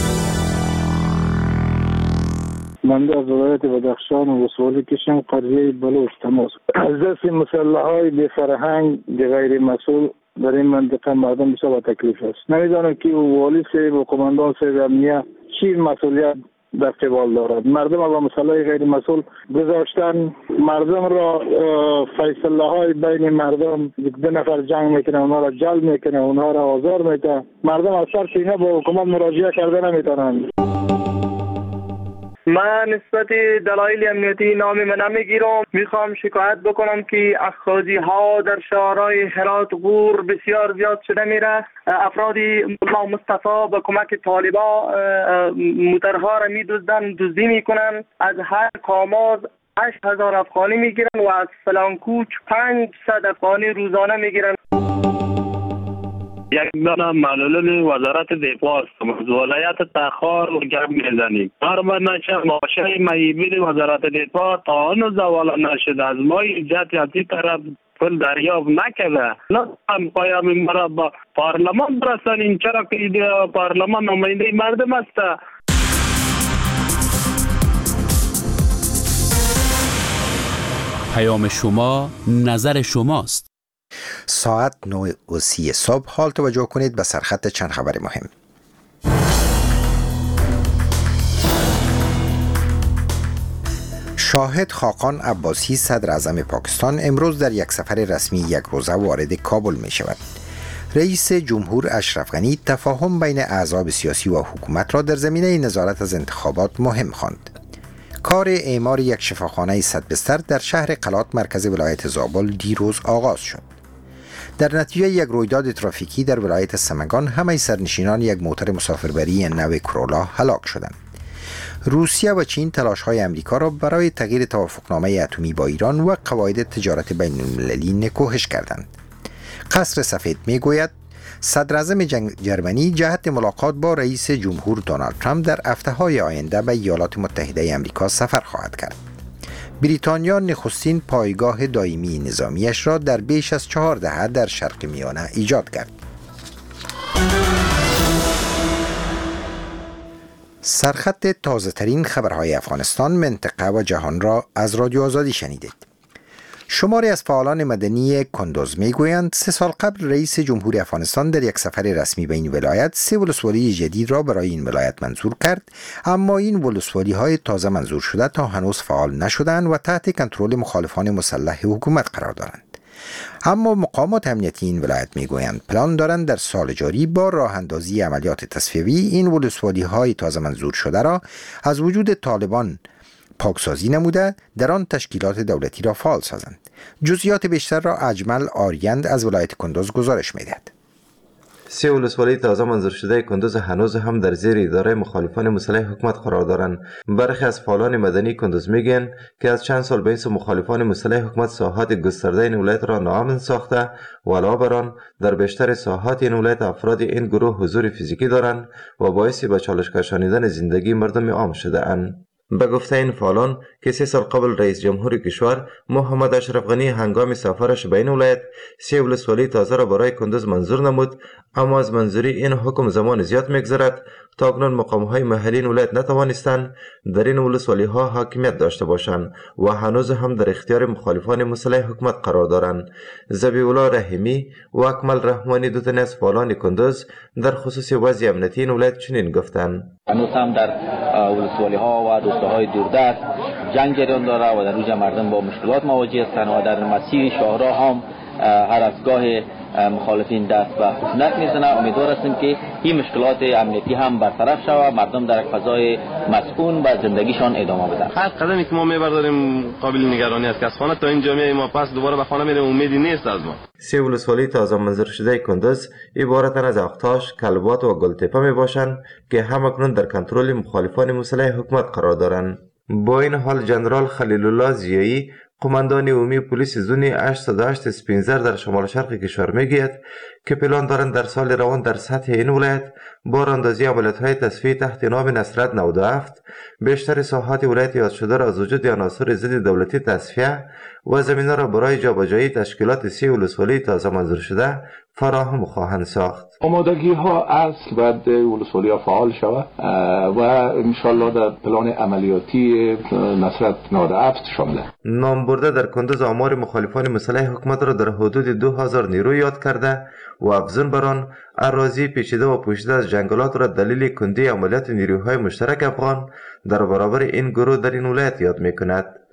S17: من از ولایت بدخشان و وسوالی کشم قریه بلوچ تماس از دست مسلح‌های بی فرهنگ بی غیر مسئول در این منطقه مردم بسیار تکلیف است. نمیدانم که والی صاحب و قماندان صاحب امنیه چی مسئولیت در قبال دارد. مردم با مسئله غیر مسئول گذاشتن، مردم را فیصله های بین مردم دو نفر جنگ میکنه، اونها را جلب میکنه، اونها را آزار میده. مردم از سر سینه با حکومت مراجعه کرده نمیتونند.
S2: من نسبت دلایل امنیتی نام من نمیگیرم. میخوام شکایت بکنم که اخاذی ها در شهرهای هرات غور بسیار زیاد شده میره. افرادی ملا مصطفی با کمک طالبا موترها را میدزدن، دزدی میکنن. از هر کاماز هشت هزار افغانی میگیرن و از فلانکوچ پنجصد افغانی روزانه میگیرن.
S18: یک دانه معلول وزارت دفاع است. از ولایت تخار و گرم میزنیم. هر من نشه ماشه مهیبین وزارت دفاع تا هنوز حواله نشده. از ما ایجاد یادی طرف پول دریافت نکرده. لطفا پیام مرا با پارلمان برسانید، چرا که پارلمان نماینده مردم است.
S16: پیام شما، نظر شماست.
S1: ساعت نه و سی صبح. حال توجه کنید به سرخط چند خبر مهم. شاهد خاقان عباسی صدر اعظم پاکستان امروز در یک سفر رسمی یک روزه وارد کابل می شود. رئیس جمهور اشرف غنی تفاهم بین احزاب سیاسی و حکومت را در زمینه نظارت از انتخابات مهم خواند. کار اعمار یک شفاخانه صد بستر در شهر قلات مرکز ولایت زابل دیروز آغاز شد. در نتیجه یک رویداد ترافیکی در ولایت سمنگان همه سرنشینان یک موتر مسافربری نو کرولا هلاک شدند. روسیه و چین تلاش‌های امریکا را برای تغییر توافقنامه اتمی با ایران و قواعد تجارت بین المللی نکوهش کردند. قصر سفید میگوید صدر اعظم جرمنی جهت ملاقات با رئیس جمهور دونالد ترامپ در هفته‌های آینده به ایالات متحده آمریکا سفر خواهد کرد. بریتانیا نخستین پایگاه دائمی نظامیش را در بیش از چهار دهه در شرق میانه ایجاد کرد. سرخط تازه ترین خبرهای افغانستان، منطقه و جهان را از رادیو آزادی شنیدید. شماری از فعالان مدنی کندوز میگویند سه سال قبل رئیس جمهور افغانستان در یک سفر رسمی به این ولایت سه ولسوالی جدید را برای این ولایت منظور کرد، اما این ولسوالی های تازه منظور شده تا هنوز فعال نشدند و تحت کنترل مخالفان مسلح حکومت قرار دارند. اما مقامات امنیتی این ولایت میگویند پلان دارند در سال جاری با راه اندازی عملیات تصفیوی این ولسوالی های تازه منظور شده را از وجود طالبان پاکسازی نموده در آن تشکیلات دولتی را فعال سازند. جزئیات بیشتر را اجمل آریند از ولایت کندوز گزارش می‌دهد.
S19: سه ولسوالی تازه منظور شده کندوز هنوز هم در زیر اداره مخالفان مسلح حکومت قرار دارند. برخی از فعالان مدنی کندوز میگن که از چند سال بین مخالفان مسلح حکومت ساحات گسترده این ولایت را ناامن ساخته و علاوه بر آن در بیشتر ساحات این ولایت افراد این گروه حضور فیزیکی دارند و باعث به چالش کشانیدن زندگی مردم عام شده اند. به گفته این فعالان که سه سال قبل رئیس جمهور کشور محمد اشرف غنی هنگام سفرش به این ولایت سه ولسوالی تازه را برای کندوز منظور نمود، اما از منظوری این حکم زمان زیاد میگذرد. تا اکنون مقام‌های محلی این ولایت نتوانستند در این ولسوالی ها حاکمیت داشته باشند و هنوز هم در اختیار مخالفان مسلح حکومت قرار دارند. ذبیح‌الله رحیمی و اکمل رحمانی دو تن از فعالان کندوز در خصوص وضع امنیتی این ولایت چنین گفتند:
S20: هنوز هم در ولسوالی ها و روستاهای دوردست جنگ جریان داره و در روز مردم با مشکلات مواجه هستند و در مسیر شاهراه هم هر از گاه مخالفین دست و خشونت میزنه. امیدوار هستیم که این مشکلات امنیتی هم برطرف شود، مردم در فضای مسکون و زندگیشان ادامه بدن.
S21: هر قدمی که ما میبرداریم قابل نگرانی است که از خانه تا این جامعه ما پس دوباره به خانه میریم امیدی نیست از ما.
S19: سه ولسوالی تازه منظور شده کندوز عبارتند از اختاش، کلبات و گلتپه میباشند که همکنون در کنترل مخالفان مسلح حکومت قرار دارند. با این حال جنرال خلیل الله ضیایی قماندان عمومی پلیس زون هشتصد و هشت اسپینزر در شمال شرق کشور میگوید که پلان دارند در سال روان در سطح این ولایت با راهاندازی عملیات‌های تصفیه تحت نام نصرت نود و هفت بیشتر ساحات ولایت یاد شده را از وجود عناصر ضد دولتی تصفیه و زمینه را برای جابجایی تشکیلات سی ولسوالی تازه منظور شده فراهم خواهند ساخت.
S22: آمادگی ها اصل باید ولسوالی ها فعال شود و انشالله در پلان عملیاتی نصرت نود و هفت شامل.
S19: نام برده در کندوز آمار مخالفان مسلح حکومت را در حدود دو هزار نیرو یاد کرده و افزون بر آن اراضی پیچیده و پوشیده از جنگلات را دلیل کندی عملیات نیروهای مشترک افغان در برابر این گروه در این ولایت یاد میکند.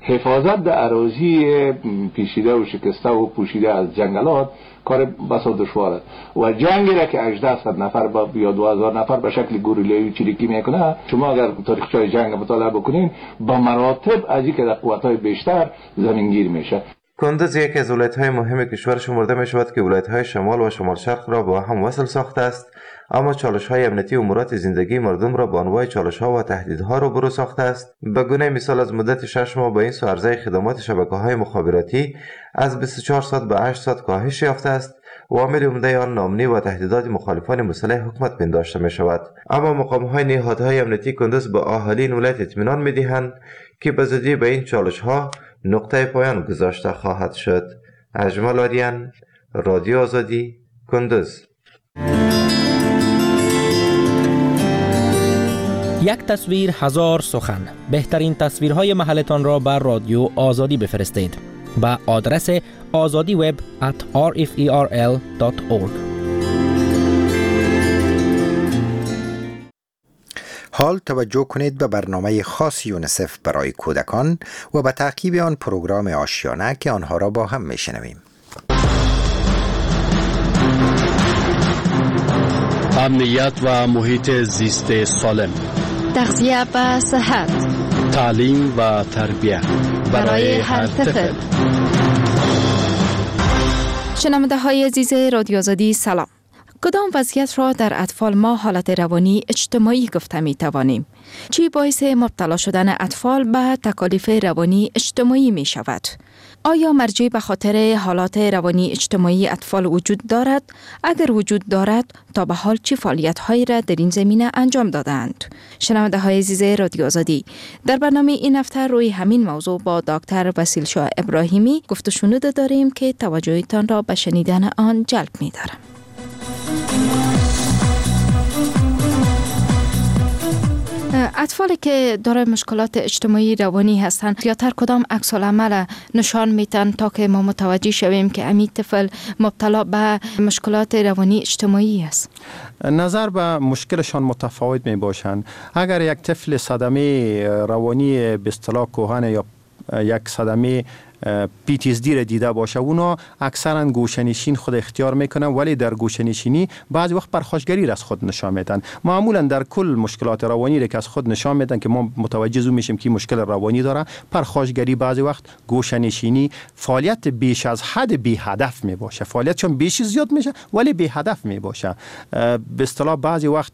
S22: حفاظت در اراضی پیچیده و شکسته و پوشیده از جنگلات کار بسا دشوار است و جنگی را که هجده صد نفر با یا دو هزار نفر به شکل گوریلایی چریکی میکنه، شما اگر تاریخچه جنگ مطالعه بکنین با مراتب از اینکه در قوت‌های بیشتر زمینگیر میشه.
S19: کندز یکی از ولایت‌های مهم کشور شمرده می‌شود که ولایت‌های شمال و شمال شرق را با هم وصل ساخته است، اما چالش‌های امنیتی و امورات زندگی مردم را با انواع چالش‌ها و تهدیدها روبرو ساخته است. به گونه مثال از مدت شش ماه با این سو عرضه خدمات شبکه‌های مخابراتی از بیست و چهار ساعت به هشت ساعت کاهش یافته است و عامل عمده آن ناامنی و تهدیدات مخالفان مسلح حکومت پنداشته می‌شود. اما مقام‌های نهادهای امنیتی کندز به اهالی این ولایت اطمینان می‌دهند که به زودی به این چالش‌ها نقطه پایان گذاشته خواهد شد. اجمل آریان، رادیو آزادی، کندز.
S3: یک تصویر هزار سخن. بهترین تصویرهای محلتان را بر رادیو آزادی بفرستید با آدرس آزادی وب ات آر اف ای آر ال دات اورگ.
S1: حال توجه کنید به برنامه خاص یونیسف برای کودکان و به تعقیب آن پروگرام آشیانه که آنها را با هم میشنویم.
S4: امنیت و محیط زیست سالم،
S23: تغذیه و صحت،
S4: تعلیم و تربیت
S23: برای هر طفل. شنونده های عزیز رادیو آزادی سلام. کدام وضعیت را در اطفال ما حالت روانی اجتماعی گفته می توانیم؟ چی باعث مبتلا شدن اطفال به تکالیف روانی اجتماعی می شود؟ آیا مرجع به خاطر حالات روانی اجتماعی اطفال وجود دارد؟ اگر وجود دارد، تا به حال چه فعالیت هایی را در این زمینه انجام دادند؟ شنونده های عزیز رادیو آزادی، در برنامه این هفته روی همین موضوع با دکتر وسیل شاه ابراهیمی گفت و شنود داریم که توجهتان را به شنیدن آن جلب می دارم. اطفالی که دارای مشکلات اجتماعی روانی هستند زیادتر کدام عکس العمل نشان میتن تا که ما متوجه شویم که امی طفل مبتلا به مشکلات روانی اجتماعی است؟
S24: نظر به مشکلشان متفاوت می باشند. اگر یک طفل صدمه روانی به اصطلاح کهن یا یک صدمه پی تی اس دی را دیده باشه، اونا اکثرا گوشه‌نشین خود اختیار میکنن، ولی در گوشه‌نشینی بعضی وقت پرخاشگری را از خود نشان میدن. معمولا در کل مشکلات روانی را که از خود نشان میدن که ما متوجه میشیم که مشکل روانی داره، پرخاشگری، بعضی وقت گوشه‌نشینی، فعالیت بیش از حد بی هدف می باشه. فعالیت چون بیش زیاد میشه ولی بی هدف می باشه. به اصطلاح بعضی وقت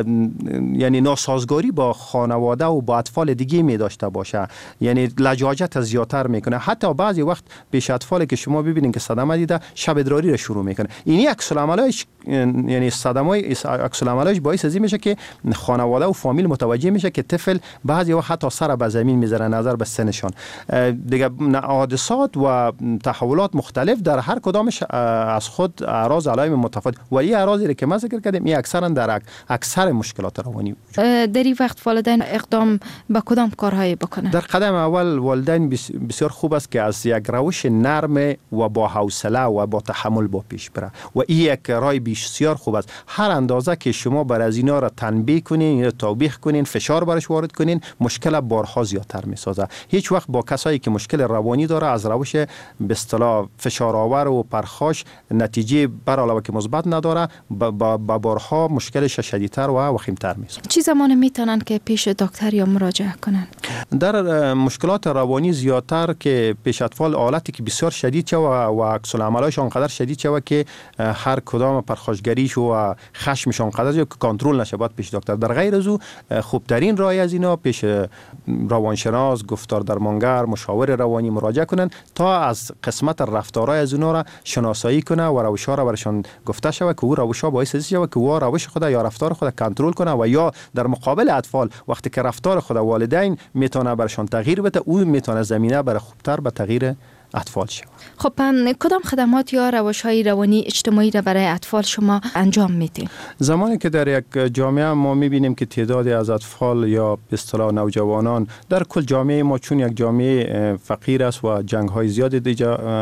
S24: یعنی ناسازگاری با خانواده و با اطفال دیگه می داشته باشه، یعنی لجاجت زیادتر میکنه. حتی بعضی وقت بیش اطفالی که شما ببینید که صدمه دیده شب ادراری را شروع میکنه. این عکس العملش یعنی صدمه عکس العملش باعث از این میشه که خانواده و فامیل متوجه میشه که طفل بعضی وقت حتی سر به زمین میذاره نظر به سنشان. دیگه حادثات و تحولات مختلف در هر کدامش از خود اعراض علائم متفاوت، ولی اعراضی که ما ذکر کردیم این اکثرا در اکثر مشکلات روانی.
S23: در این وقت والدین اقدام به کدام کارهایی بکنن؟
S24: در قدم اول والدین بسیار خوب است که از یک روش نرم و با حوصله و با تحمل با پیش بره و این یک راه بسیار خوب است. هر اندازه که شما بر از اینا را تنبیه کنین یا توبیخ کنین، فشار برش وارد کنین، مشکل بارها زیادتر میسازه. هیچ وقت با کسایی که مشکل روانی داره از روش به اصطلاح فشار آور و پرخاش نتیجه بر علاوه که مثبت نداره، با بارها مشکلش شدیدتر و وخیمتر میسازه.
S23: چه زمان میتونن که پیش دکتر یا مراجعه کنن؟
S24: در مشکلات روانی زیادتر که پیش اطفال حالتی که بسیار شدید شوه و عکس العملش آنقدر شدید شوه که هر کدام پرخاشگریش و خشمش آنقدر که کنترل نشه، باید پیش دکتر. در غیر از او خوبترین راه از اینا پیش روانشناس، گفتار درمانگر، مشاور روانی مراجعه کنن تا از قسمت رفتارهای از اونا را شناسایی کنه و روش‌ها را برشان گفته شوه که او روش‌ها باعث شوه که او روش خود یا رفتار خود کنترل کنه و یا در مقابل اطفال وقتی که رفتار خود والدین میتونه برشان تغییر بده، او میتونه زمینه برای خوبتر به تغییر اطفال شود.
S23: خب کدام خدمات یا روش‌های روانی اجتماعی را برای اطفال شما انجام میدید؟
S24: زمانی که در یک جامعه ما میبینیم که تعدادی از اطفال یا به اصطلاح نوجوانان در کل جامعه ما، چون یک جامعه فقیر است و جنگ‌های زیادی دیجا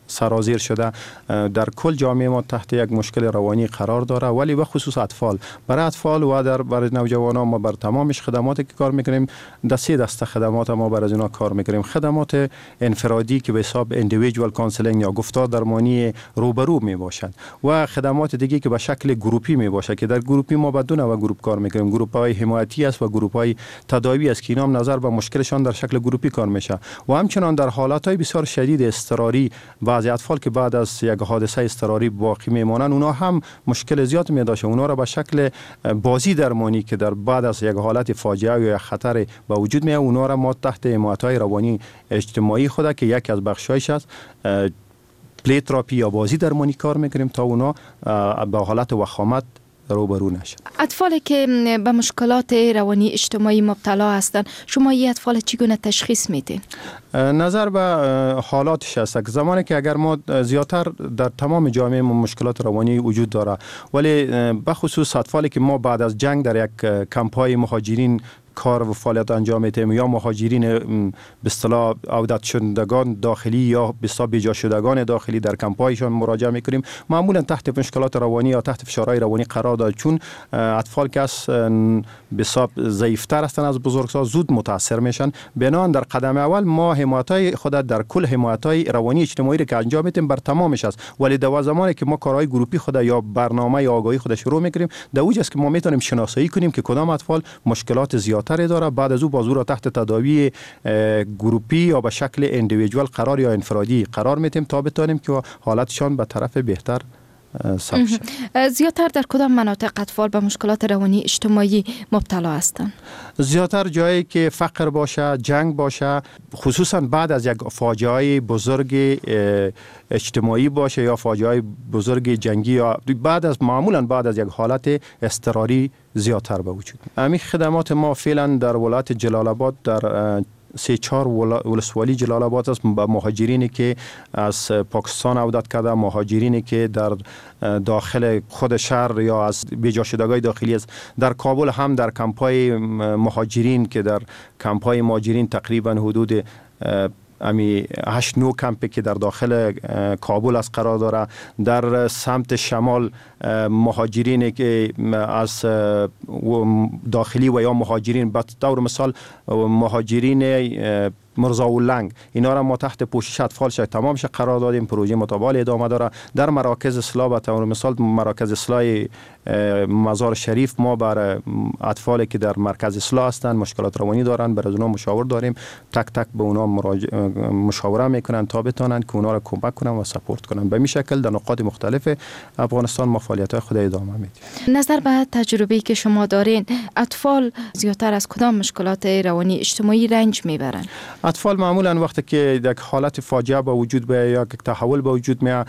S24: سرازیر شده. در کل جامعه ما تحت یک مشکل روانی قرار داره، ولی به خصوص اطفال، برای اطفال و در برای نوجوانان ما بر تمامش خدماتی که کار میکنیم، در سه دسته خدمات ما بر از اینا کار میکنیم. خدمات انفرادی که به حساب اندیویدوال کانسلینگ یا گفتار درمانی روبرو می باشند و خدمات دیگه که به شکل گروپی می باشه که در گروپی ما با دو نوع گروپ کار میکنیم. گروپ های حمایتی است و گروپ های تداوی است که اینا هم نظر به مشکلشان در شکل گروپی کار میشه. و همچنان در حالات های بسیار شدید اضطراری بعضی اطفال که بعد از یک حادثه اضطراری باقی میمانند، اونا هم مشکل زیاد می داشته. اونا را به شکل بازی درمانی که در بعد از یک حالت فاجعه یا خطر به وجود میاد، اونا را ما تحت حمایت های روانی اجتماعی خود که یکی از بخشایش است پلی تراپی یا بازی درمانی کار میکنیم تا اونا به حالت وخامت روبرو نشن.
S23: اطفالی که به مشکلات روانی اجتماعی مبتلا هستند، شما این اطفال چگونه تشخیص میدین؟
S24: نظر به حالاتش است که زمانی که اگر ما زیادتر در تمام جامعه ما مشکلات روانی وجود داره، ولی به خصوص اطفالی که ما بعد از جنگ در یک کمپای مهاجرین کار و فعالیت انجام میدیم یا مهاجرین به اصطلاح عودت شدگان داخلی یا به حساب بیجا شدگان داخلی در کمپایشان مراجعه میکنیم، معمولا تحت مشکلات روانی یا تحت فشارهای روانی قرار دارد، چون اطفال که از به حساب ضعیفتر هستند از بزرگسال زود متاثر میشن. بنابراین در قدم اول ما حمایت‌های خود در کل حمایت‌های روانی اجتماعی را که انجام میدیم بر تمامش است، ولی در زمانی که ما کارهای گروپی خود یا برنامه یا آگاهی خود شروع میکنیم، در اوج است که ما میتونیم شناسایی کنیم که کدام اطفال مشکلات زیادتری داره. بعد از او بازو را تحت تداوی گروپی یا به شکل اندیویدوال قرار یا انفرادی قرار میتیم تا بتونیم که حالتشان به طرف بهتر ثبت شد.
S23: زیادتر در کدام مناطق اطفال به مشکلات روانی اجتماعی مبتلا هستند؟
S24: زیادتر جایی که فقر باشه، جنگ باشه، خصوصا بعد از یک فاجعه بزرگ اجتماعی باشه یا فاجعه بزرگ جنگی یا بعد از معمولا بعد از یک حالت اضطراری زیادتر به وجود. همین خدمات ما فعلا در ولایت جلال آباد در سه چهار ولسوالی جلال آباد است با مهاجرینی که از پاکستان عودت کرده، مهاجرینی که در داخل خود شهر یا از بیجا شدگان داخلی است. در کابل هم در کمپای مهاجرین که در کمپای مهاجرین تقریبا حدود امی هشت نو کمپی که در داخل کابل از قرار داره. در سمت شمال مهاجرین که از داخلی و یا مهاجرین به طور مثال مهاجرین مرزاولنگ، اینا را ما تحت پوشش اطفالش تمامش قرار دادیم. پروژه متوالی ادامه داره. در مراکز اصلاح به طور مثال مراکز اصلاح مزار شریف ما بر اطفالی که در مرکز اصلاح هستند مشکلات روانی دارن، بر از اونها مشاور داریم، تک تک به اونها مراجع مشاوره میکنن تا بتونن که اونها را کمک کنن و سپورت کنن. به این شکل در نقاط مختلف افغانستان ما فعالیت‌های خود ادامه میدیم.
S23: نظر به تجربه‌ای که شما دارین، اطفال زیاتر از کدام مشکلات روانی اجتماعی رنج میبرن؟
S24: اطفال معمولا وقتی که یک حالت فاجعه به وجود بیاید یا یک تحول به وجود میاد،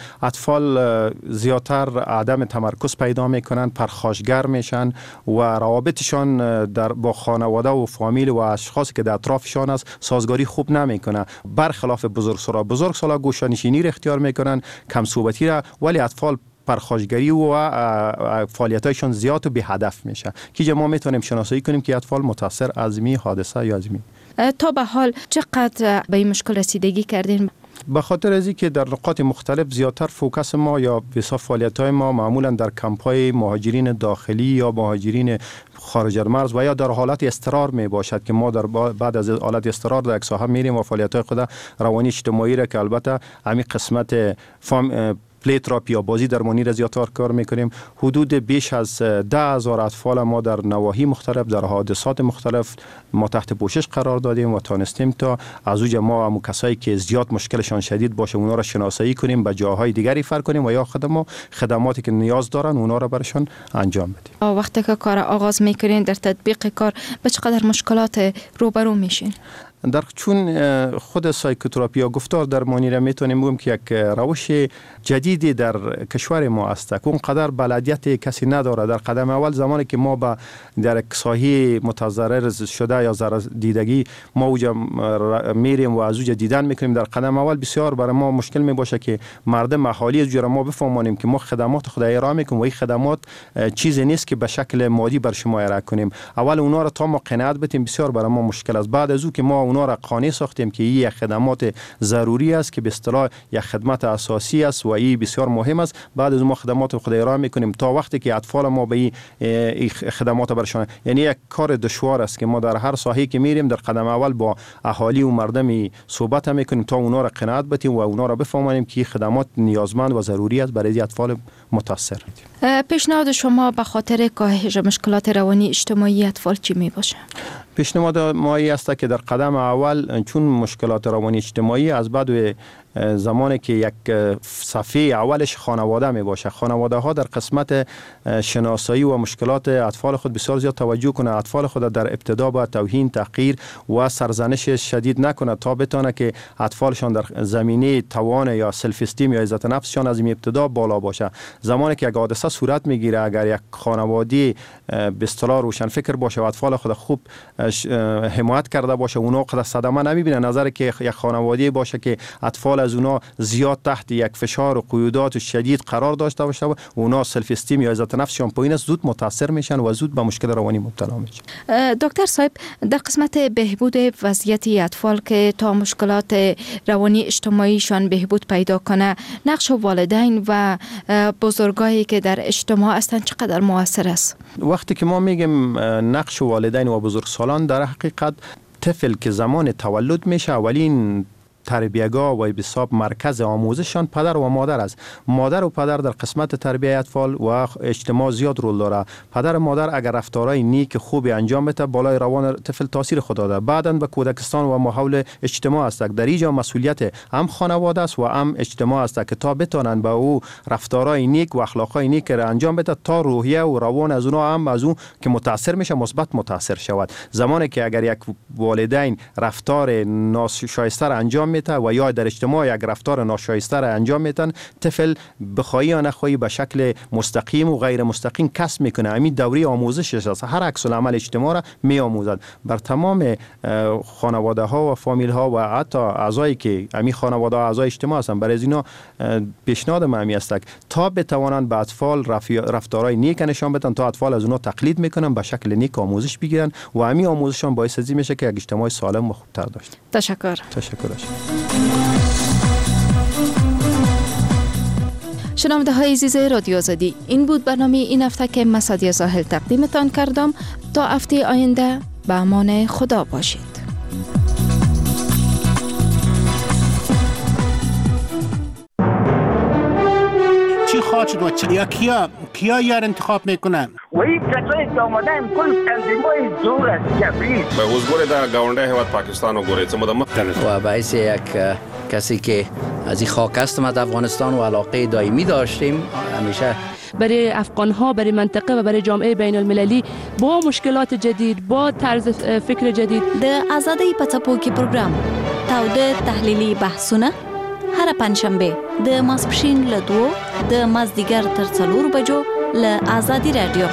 S24: اطفال زیاتر عدم تمرکز پیدا میکنن، پرخاشگر میشن و روابطشان در با خانواده و فامیل و اشخاصی که در اطرافشان است سازگاری خوب نمیکنه. برخلاف بزرگسالا، بزرگسالا گوشه‌نشینی را اختیار میکنن، کم صحبتی را، ولی اطفال پرخاشگری و فعالیتایشان زیاد و بی هدف میشه که ما میتونیم شناسایی کنیم که اطفال متاثر از می حادثه یا از می.
S23: تا به حال چقدر به این مشکل رسیدگی کردین؟
S24: به خاطر از اینکه در نقاط مختلف زیادتر فوکس ما یا بسیار فعالیت‌های ما معمولا در کمپ‌های مهاجرین داخلی یا مهاجرین خارج از مرز و یا در حالت اضطرار می باشد که ما در بعد از حالت اضطرار در یک ساحه میریم و فعالیت‌های خود روانی اجتماعی را که البته همین قسمت فام پلی تراپی یا بازی درمانی را زیادتر کار میکنیم. حدود بیش از ده هزار اطفال ما در نواحی مختلف در حادثات مختلف ما تحت پوشش قرار دادیم و تانستیم تا از اوج ما هم کسایی که زیاد مشکلشان شدید باشه اونا را شناسایی کنیم، به جاهای دیگری فرق کنیم و یا خدمات خدماتی که نیاز دارن اونا را برشان انجام بدیم.
S23: وقتی که کار آغاز میکنین در تطبیق کار به چقدر مشکلات روبرو میشین؟
S24: در چون خود سایکوتراپی یا گفتار درمانی را میتونیم بگیم که یک روش جدیدی در کشور ما است که اونقدر بلدیت کسی نداره. در قدم اول زمانی که ما با در یک ساحه متضرر شده یا ضرر دیدگی ما اوجا میریم و از اوجا دیدن میکنیم، در قدم اول بسیار برای ما مشکل میباشه که مردم محلی از جوره ما بفهمانیم که ما خدمات خود ارائه میکنیم و این خدمات چیزی نیست که به شکل مادی بر شما ارائه کنیم. اول اونا را تا ما قناعت بدیم بسیار برای ما مشکل است. بعد از او که ما اونا را قانع ساختیم که این یک خدمات ضروری است که به اصطلاح یک خدمت اساسی است و این بسیار مهم است. بعد از ما خدمات خود ارائه میکنیم تا وقتی که اطفال ما به این خدمات برشان، یعنی یک کار دشوار است که ما در هر ساحه که میریم در قدم اول با اهالی و مردم صحبت میکنیم تا اونا را قناعت بدیم و اونا را بفهمانیم که خدمات نیازمند و ضروری است برای اطفال متاثر.
S23: پیشنهاد شما به خاطر کاهش مشکلات روانی اجتماعی اطفال چی می باشه؟
S24: پیشنهاد ما است که در قدم اول چون مشکلات روانی اجتماعی از بعد زمانی که یک صفحه اولش خانواده می باشه، خانواده ها در قسمت شناسایی و مشکلات اطفال خود بسیار زیاد توجه کنه، اطفال خود در ابتدا با توهین، تحقیر و سرزنش شدید نکنه تا بتونه که اطفالشان در زمینه توان یا سلف استیم یا عزت نفسشان از این ابتدا بالا باشه. زمانی که یک حادثه صورت میگیره، اگر یک خانواده به اصطلاح روشن فکر باشه و اطفال خود خوب حمایت کرده باشه، اونا قد صدمه نمیبینه. نظر که یک خانواده باشه که اطفال از اونا زیاد تحت یک فشار و قیودات شدید قرار داشته باشه و اونا سلف استیم یا عزت نفسشان پایین است، زود متاثر میشن و زود به مشکل روانی مبتلا میشن.
S23: دکتر صاحب، در قسمت بهبود وضعیت اطفال که تا مشکلات روانی اجتماعیشان بهبود پیدا کنه، نقش والدین و بزرگایی که در اجتماع هستند چقدر موثر است؟
S24: وقتی که ما میگیم نقش والدین و بزرگسالان، در حقیقت طفل که زمان تولد میشه اولین تربیه‌گاه و به حساب مرکز آموزششان پدر و مادر است. مادر و پدر در قسمت تربیت اطفال و اجتماع زیاد رول داره. پدر و مادر اگر رفتارهای نیک خوبی انجام بده، بالای روان طفل تاثیر خود داده. بعداً به کودکستان و ماحول اجتماع است. در اینجا مسئولیت هم خانواده است و هم اجتماع است که تا بتونن به او رفتارهای نیک و اخلاقهای نیک را انجام بده تا روحیه و روان از اونها هم از اون که متاثر میشه مثبت متاثر شود. زمانی که اگر یک والدین رفتار ناشایسته را انجام میته و یا در اجتماع یک رفتار ناشایسته را انجام میتن، طفل بخواهی یا نخواهی به شکل مستقیم و غیر مستقیم کسب میکنه. همین دوره آموزشش است. هر عکس العمل اجتماع را می آموزد. بر تمام خانواده ها و فامیل ها و حتی اعضایی که همین خانواده ها اعضای اجتماع هستند، برای اینا پیشنهاد من می است تا بتوانند به اطفال رفتارهای نیک نشان بدن، تا اطفال از اونها تقلید میکنن، به شکل نیک آموزش بگیرن و همین آموزششان باعث ازی میشه که یک اجتماع سالم و خوبتر داشته.
S23: تشکر.
S24: تشکر.
S23: شنونده های عزیز رادیو آزادی، این بود برنامه این هفته که من سادیه زاهل تقدیمتان کردم. تا هفته آینده به امان خدا باشید.
S6: چی خواهد شد و چی؟ یا کیا کیا یار انتخاب میکنن؟
S7: و این کسایی که آمده هم کل تنظیمای زور است کفریست.
S8: به حضور در گاونده هیواد پاکستان و گوره چمدم
S9: و باعث یک کسی که از این خاک هستم از افغانستان و علاقه دائمی داشتیم همیشه
S25: برای افغان‌ها، برای منطقه و برای جامعه بین المللی با مشکلات جدید، با طرز فکر جدید.
S26: د آزادۍ په څپو کې پروګرام تاوده تحلیلي بحثونه هر پنځشنبه د ماسپښین له دوو د مازدیګر تر څلورو بجو له آزادي رادیو.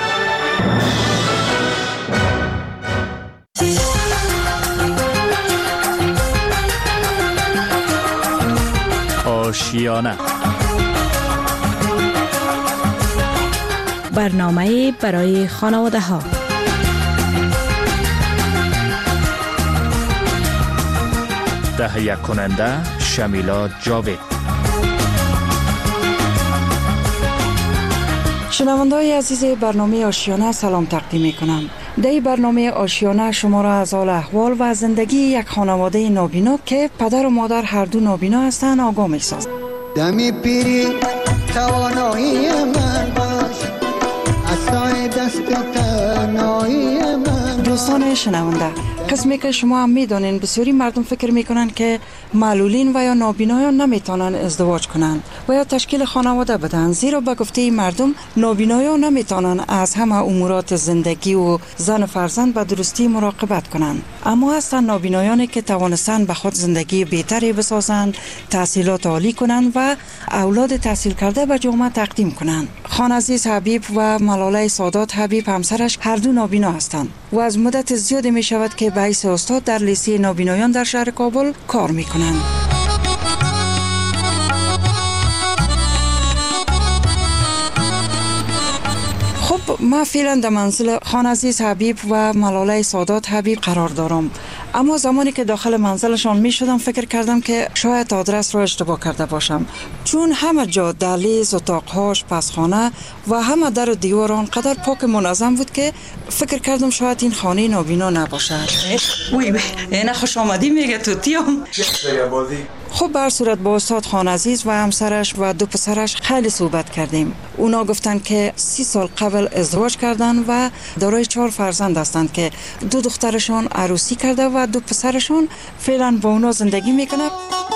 S5: آشیانه
S26: برنامه برای خانواده ها.
S5: تهیه کننده شمیلا جاوید.
S27: شنونده‌های عزیز برنامه آشیانه سلام تقدیم می‌کنم. در این برنامه آشیانه شما را از حال احوال و زندگی یک خانواده نابینا که پدر و مادر هر دو نابینا هستند آگاه می‌سازم.
S28: دمی پیری توانایی من باش، عصای دست تنهایی من.
S27: دوستان شنونده، قسمی که شما هم میدانین بسیاری مردم فکر میکنن که معلولین و یا نابینایان نمیتونن ازدواج کنن و یا تشکیل خانواده بدن، زیرا به گفته مردم نابینایان نمیتونن از همه امورات زندگی و زن و فرزند به درستی مراقبت کنن. اما هستن نابینایانی که توانستن به خود زندگی بهتری بسازند، تحصیلات عالی کنند و اولاد تحصیل کرده به جامعه تقدیم کنند. خان عزیز حبیب و ملاله سادات حبیب همسرش هر دو نابینا هستند و از مدت زیادی می شود که به حیث استاد در لیسه نابینایان در شهر کابل کار می کنند. خب ما فعلا در منزل خان عزیز حبیب و ملاله سادات حبیب قرار دارم. اما زمانی که داخل منزلشان می شدم فکر کردم که شاید آدرس را اشتباه کرده باشم، چون همه جا دهلیز، اتاق‌هاش، پسخانه و همه در و دیوار آنقدر پاک منظم بود که فکر کردم شاید این خانه نابینا نباشد. وای اینا خوش آمدی میگه توتیام. خب بر صورت با استاد خان عزیز و همسرش و دو پسرش خیلی صحبت کردیم. اونا گفتن که سی سال قبل ازدواج کردن و دارای چهار فرزند هستند که دو دخترشان عروسی کرده و دو پسرشان فعلا با اونا زندگی میکنه.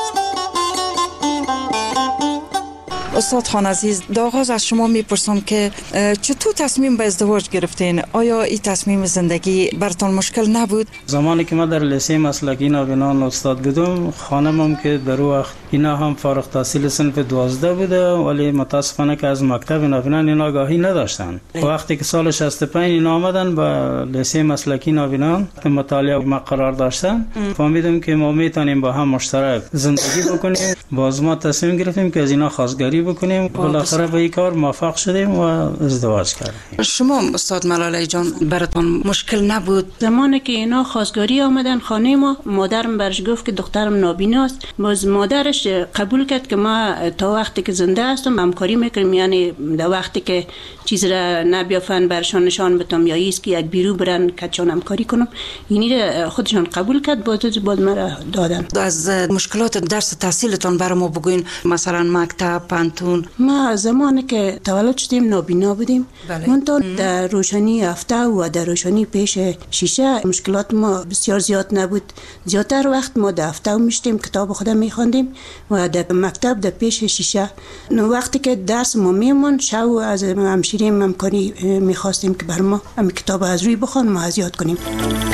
S27: استاد خان عزیز، در آغاز از شما میپرسم که چطور تصمیم به ازدواج گرفتین؟ آیا این تصمیم زندگی براتون مشکل نبود؟
S2: زمانی که من در لیسه مسلکی نابینان استاد بودم، خانمم که در وقت اینا هم فارغ التحصیل صنف دوازده بوده، ولی متاسفانه که از مکتب نابینان اینا آگاهی نداشتن. وقتی که سال شصت و پنج اینا آمدن به لیسه مسلکی نابینان مطالعه ما قرار داشتن، فهمیدم که ما میتونیم با هم مشترک زندگی بکنیم. باز ما تصمیم گرفتیم که از اینا خواستگاری بکنیم. بالاخره به این کار موفق شدیم و ازدواج کردیم.
S27: شما استاد ملاله جان براتون مشکل نبود؟
S10: زمانی که اینا خواستگاری آمدن خانه ما، مادرم برش گفت که دخترم نابیناست. باز مادرش قبول کرد که ما تا وقتی که زنده هستم همکاری میکنیم، یعنی در وقتی که چیز را نبیافن برشان نشان بدم یا ایست که یک بیرو برن کچان همکاری کنم، اینی خودشان قبول کرد. باز باز مرا دادن.
S27: از مشکلات درس تحصیلتون برای ما بگوین، مثلا مکتب، پانتون.
S10: ما زمانی که تولد شدیم نابینا بودیم.
S27: بله.
S10: من تا در روشنی هفته و در روشنی پیش شیشه مشکلات ما بسیار زیاد نبود. زیادتر وقت ما در هفته میشتیم کتاب خودم میخواندیم و در مکتب در پیش شیشه. وقتی که درس ما میمون شو از همشیره همکاری میخواستیم که بر ما هم کتاب از روی بخوان ما از یاد کنیم.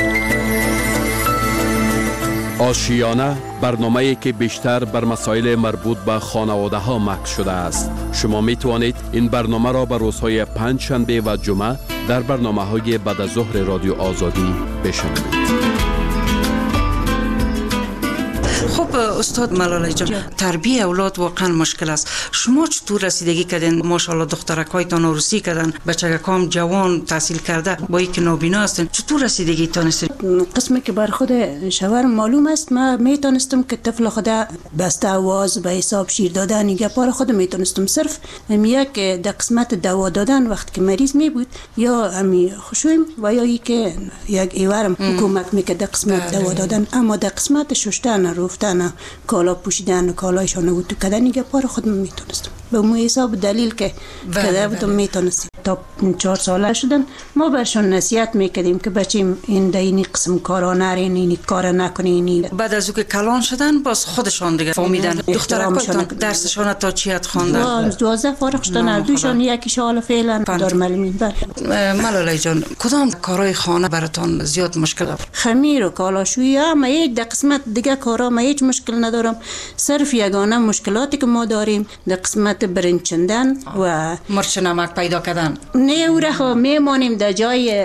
S4: آشیانه برنامه‌ای که بیشتر بر مسائل مربوط به خانواده ها مکس شده است. شما می توانید این برنامه را به روزهای پنج شنبه و جمعه در برنامه‌های بعد از ظهر رادیو آزادی بشنوید.
S27: خب استاد ملاله جان، تربیت اولاد واقعا مشکل است. شما چطور رسیدگی کردین؟ ماشاءالله دخترکایتان عروسی کردن، بچگکام جوان تحصیل کرده، با اینکه نابینا هستین، چطور رسیدگی تونستین؟
S10: قسمی که بر خود شوهر معلوم است، ما میتونستم که طفل خود بسته آواز به حساب شیر دادن گپار خود میتونستم. صرف یک در قسمت دوا دادن وقت که مریض می بود یا همی خوشویم و یا ای که یک ایوارم کمک میکرد در قسمت دوا دادن، اما در قسمت ششتن رفتن کالا پوشیدن کالایشان و تو کدن گپار خود میتونستم. به مو حساب دلیل که کده بودم میتونستیم. تا چهار ساله شدن ما برشان نصیحت میکردیم که بچیم این دینی قسم کارا نرین، اینی کار نکنین.
S27: بعد از او که کلان شدن باز خودشان دیگه فهمیدن دخترکایتان درسشان تا چی ات خواندن؟
S10: دوازده فارغ شدن، دویشان یکی شال فعلا دار معلمین.
S27: ملاله جان، کدام کارهای خانه براتون زیاد مشکل بود؟
S10: خمیر و کالاشویی، اما یک در قسمت دیگه کارا ما هیچ مشکل ندارم. صرف یگانه مشکلاتی که ما داریم در قسمت برنج چندن و
S27: مرچ نمک پیدا کردن.
S10: نه او را میمانیم در جای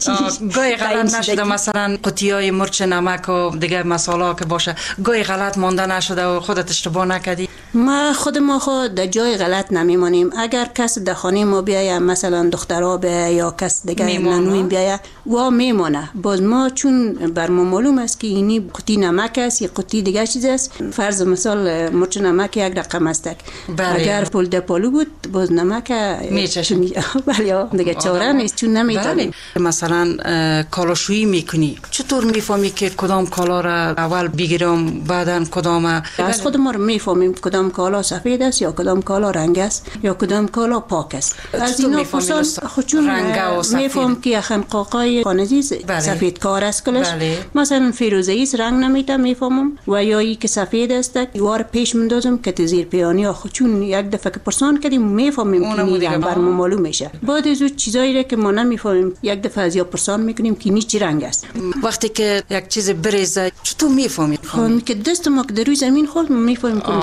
S27: گاهی غلط نشده مثلا قطیای مرچ نمک و دیگه مساله که باشه گاهی غلط مانده نشده و خودت اشتباه نکردی؟
S10: ما خود ما خود در جای غلط نمیمانیم. اگر کس در خانه ما بیایه، مثلا دخترها بیایه یا کس دیگه ننویم بیایه و میمانه، باز ما چون بر ما معلوم است که اینی قطی نمک است یا قطی دیگه چیز است، فرض مثال مرچ نمک یک رقم است. اگر پول ده پولو بود باز نمک
S27: میچشم.
S10: بله دیگه چاره نیست، چون نمیتونیم.
S27: مثلا کالاشویی میکنی، چطور میفهمی که کدام کالا را اول بگیرم بعدن کدام؟
S10: از خود ما میفهمیم کدام کالا سفید است یا کدام کالا رنگ است یا کدام کالا پاک است. از اینا پرسان خودشون میفهم که اخم قاقای خانزیز سفید کار است کلش. مثلا فیروزه‌ای رنگ نمیته میفهمم و یا ای که سفید است وار پیش مندازم که تزیر پیانی خودشون یک دفعه که پرسان کردیم میفهمیم که این رنگ بر ما معلوم میشه. بعد از اون چیزایی را که ما نمیفهمیم یک دفعه از یا پرسان میکنیم که این چی رنگ است.
S27: وقتی که یک چیز بریزه چطور میفهمیم؟
S10: خون که دست ما که در روی زمین خورد ما میفهمیم که در روی زمین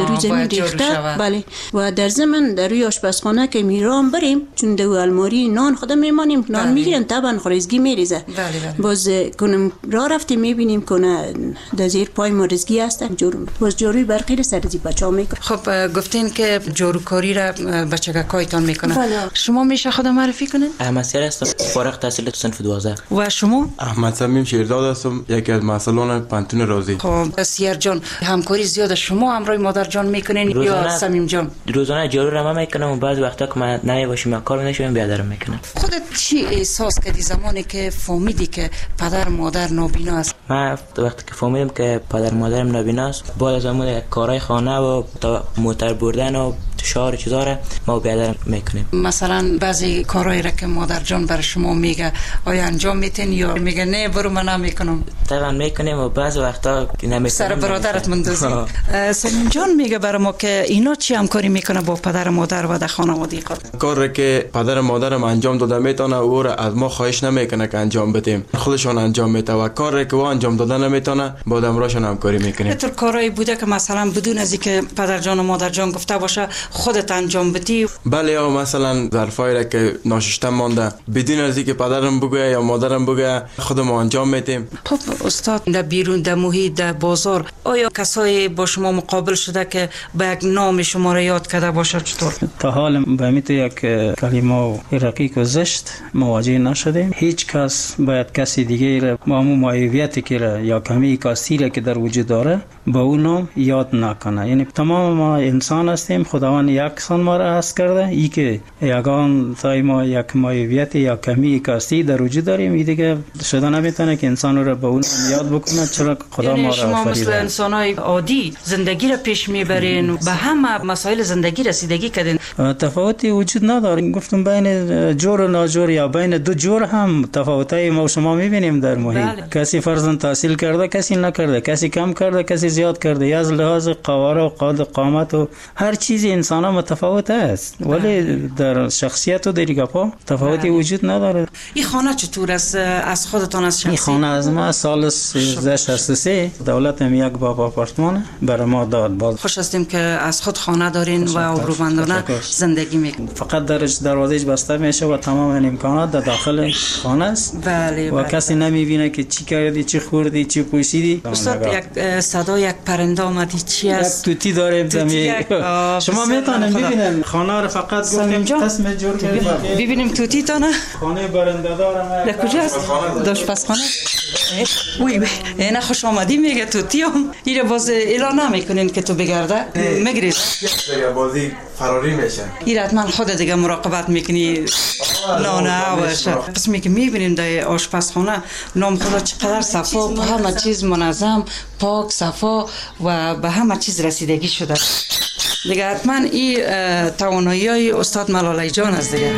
S10: ریخته. بله و در ضمن در روی آشپزخانه که میرام بریم چون دو الماری نان خود میمانیم نان میگیرن طبعا خورزگی میریزه. باز کنم راه رفتیم میبینیم کنه در زیر پای ما رزگی هست جارو باز جاروی برقی رو سر زی بچه‌ها میکنه.
S27: خب گفتین که جاروکاری را بچگکایتان میکنه. شما میشه خود معرفی کنین؟
S11: احمد سیر هستم، فارغ التحصیل صنف دوازده.
S27: و شما؟
S12: احمد صمیم شیرداد هستم، یکی از مسئولان پانتون رازی.
S27: خب سیر جان همکاری زیاد شما همراه مادر جان میکنین یا صمیم جان؟
S11: روزانه جارو را من میکنم و بعض وقتا که من نمیباشم کار نشم بیادرم میکنم.
S27: خودت چی احساس کردی زمانی که فهمیدی که پدر مادر نابینا است؟
S11: من وقتی که فهمیدم که پدر مادرم نابینا است بعد از اون کارهای خانه و تا موتر بردن و شعار چیزا را ما بیادرم میکنیم.
S27: مثلا بعضی کارهایی را که مادر جان بر شما میگه آیا انجام میتین یا میگه نه برو من نمیکنم؟
S11: طبعا میکنیم و بعض وقتا نمیکنیم.
S27: سر برادرت مندازی. سلیم جان میگه برای ما که اینا چی همکاری میکنه با پدر مادر و در خانواده خود؟
S12: کاری که پدر مادرم انجام داده میتونه او را از ما خواهش نمیکنه که انجام بدیم، خودشون انجام میده و کاری که او انجام داده نمیتونه با دمراشون همکاری میکنیم.
S27: چطور کارایی بوده که مثلا بدون از اینکه پدر جان و مادر جان گفته باشه خودت انجام بدی؟
S12: بله یا مثلا ظرفایی را که ناشسته مانده بدون از اینکه پدرم بگه یا مادرم بگه خودم انجام میدیم.
S27: خب استاد در بیرون در محیط در بازار آیا کسایی با شما مقابل شده که به یک نام شما را یاد کرده باشه؟ چطور؟
S2: تا حال به میت یک کلمه رقیق و زشت مواجه نشدیم. هیچ کس باید کسی دیگه را با همون معیوبیتی که یا کمی کاستی که در وجود داره با اون نام یاد نکنه. یعنی تمام ما انسان هستیم، خداوند یکسان ما را هست کرده. ای که یگان تای ما یک معیوبیت یا کمی کاستی در وجود داریم این دیگه شده نمیتونه که انسان را با اون یاد بکنه چرا خدا
S27: یعنی
S2: ما را
S27: شما
S2: آفریده.
S27: مثل انسانای عادی زندگی را پیش میبرین به همه مسائل زندگی رسیدگی کردین؟
S2: تفاوتی وجود نداره. گفتم بین جور و ناجور یا بین دو جور هم تفاوتای ما و شما میبینیم در محیط. بله. کسی فرضاً تحصیل کرده کسی نکرده، کسی کم کرده کسی زیاد کرده، یا از لحاظ قواره و قد قامت و هر چیزی انسان ها متفاوت است. بله. ولی در شخصیت و در گپا تفاوتی بله. وجود نداره.
S27: این خانه چطور است از خودتان از شخصی؟
S2: این خانه از ما سال سیزده شصت و سه دولت هم یک باب آپارتمان برای ما داد. باز
S27: خوش هستیم که از خود خانه دارین و آبرومندانه زندگی میکنین.
S2: فقط درش دروازه‌اش بسته میشه و تمام امکانات در داخل خانه است.
S27: بله.
S2: و بله. کسی نمیبینه که چی کردی، چی خوردی، چی پوشیدی.
S27: استاد یک صدا یک پرنده آمدی چی است؟
S2: یک توتی داریم زمین. شما میتونین ببینین خانه رو فقط گفتیم قسم جور کردیم.
S27: ببینیم توتی تانه؟
S2: خانه برنده دارم.
S27: در کجاست؟ آشپزخانه. وی وی اینا خوش آمدی میگه توتی هم ایره باز اعلان نمیکنین که تو بگرده میگریز
S12: دیگه بازی فراری میشه.
S27: ایره حتما خود دیگه مراقبت میکنی نه باشه. قسمی که میبینیم در آشپزخانه نام خدا چقدر صفا، همه چیز منظم پاک صفا و به همه چیز رسیدگی شده دیگه. حتما این توانایی های استاد ملاله جان است دیگه.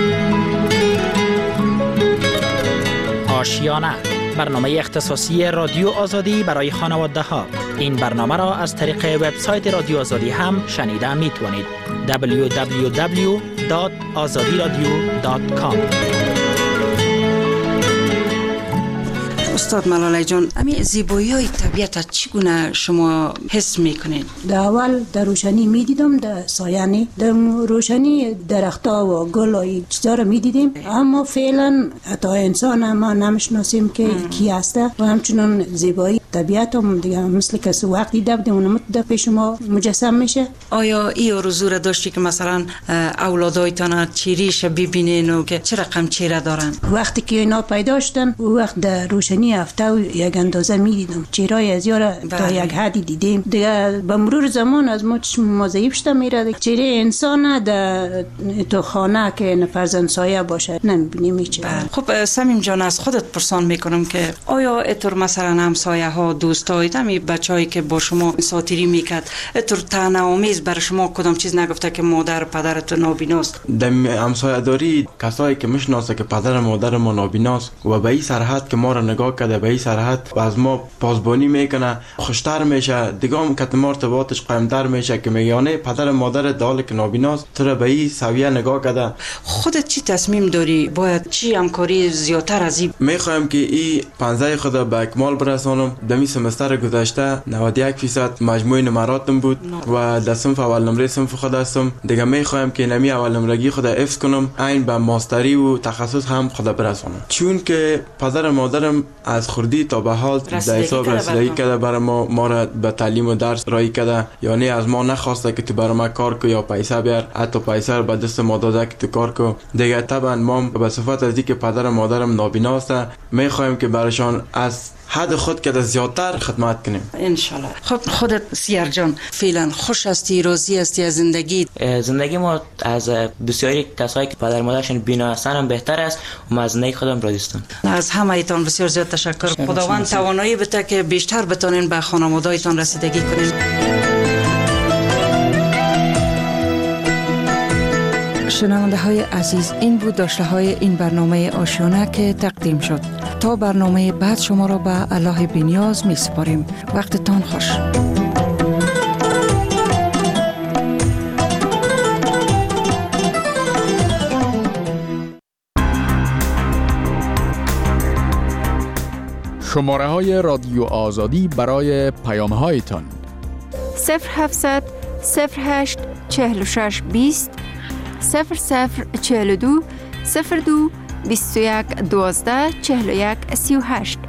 S3: آشیانه، برنامه اختصاصی رادیو آزادی برای خانواده ها. این برنامه را از طریق وبسایت رادیو آزادی هم شنیده می توانید. دبلیو دبلیو دبلیو دات آزادی رادیو دات کام.
S27: استاد ملاله جان، امی زیبایی های طبیعت چگونه شما حس میکنید؟
S10: در اول در روشنی میدیدم، در سایانی در روشنی درختها و گل های چیزا رو میدیدیم، اما فعلا حتی انسان ما نمیشناسیم که کی هسته و همچنان زیبایی طبیعت هم دیگه مثل که سو وقتی دیدیم اونم در پیش ما مجسم میشه.
S27: آیا این آرزو را داشتی که مثلا اولادایتان چیریش ببینین و که چه رقم چهره دارن؟
S10: وقتی که اینا پیدا شدن او وقت در روشنی هفته و یک اندازه میدیدم چهرهای از یارا تا یک حدی دیدیم دیگه. به مرور زمان از ما چشم ما ضعیف شده میره، چهره انسان در تو خانه که فرزند سایه باشه نمیبینیم هیچ.
S27: خب صمیم جان، از خودت پرسان میکنم که آیا اتور مثلا همسایه ها دوستای تمی بچه‌ای که با شما ساتیری میکرد اتور طعنه‌آمیز برای شما کدام چیز نگفته که مادر پدرت نابیناست؟
S12: دم همسایه داری کسایی که میشناسه که پدر مادر ما نابیناست و به این سرحد که ما را نگاه نگاه کرده به این سرحد و از ما پاسبانی میکنه، خوشتر میشه، دیگه هم کتم ارتباطش قایمتر میشه که میگه پدر مادر دال که نابیناست تو را به این سویه نگاه کرده.
S27: خودت چی تصمیم داری؟ باید چی همکاری زیادتر از این؟
S12: میخوایم که این پانزده خود به اکمال برسانم. دمی سمستر گذشته نود و یک فیصد مجموع نمراتم بود و در صنف اول نمره صنف خود هستم. دیگه میخوایم که نمی اول نمرگی خود حفظ کنم، عین به ماستری و تخصص هم خود برسانم، چون که پدر مادرم از خردی تا به حال در حساب رسیدگی کرده برای ما ما را به تعلیم و درس رای کرده. یعنی از ما نخواسته که تو برای ما کار کو یا پیسه بیار، حتی پیسه رو به دست ما داده که تو کار کو. دیگه طبعا ما به صفت از اینکه پدر مادرم نابیناست میخوایم که برایشان از حد خود که زیادتر خدمت کنیم
S27: انشالله. خب خودت سیار جان فعلا خوش هستی، راضی هستی از زندگی؟
S11: زندگی ما از بسیاری کسایی که پدر مادرشون بینا هستن هم بهتر است و من از زندگی خودم راضی هستم.
S27: از همه ایتان بسیار زیاد تشکر. خداوند توانایی بده که بیشتر بتونین به خانواده‌تان رسیدگی کنین. شنونده های عزیز، این بود داشته های این برنامه آشیانه که تقدیم شد. تا برنامه بعد شما را به الله بی‌نیاز می سپاریم. وقتتان خوش.
S4: شماره های رادیو آزادی برای پیام هایتان
S23: صفر هفتصد صفر هشت چهل و شش بیست صفر صفر چهل و دو صفر دو بیست و یک دوازده چهل و یک سی و هشت.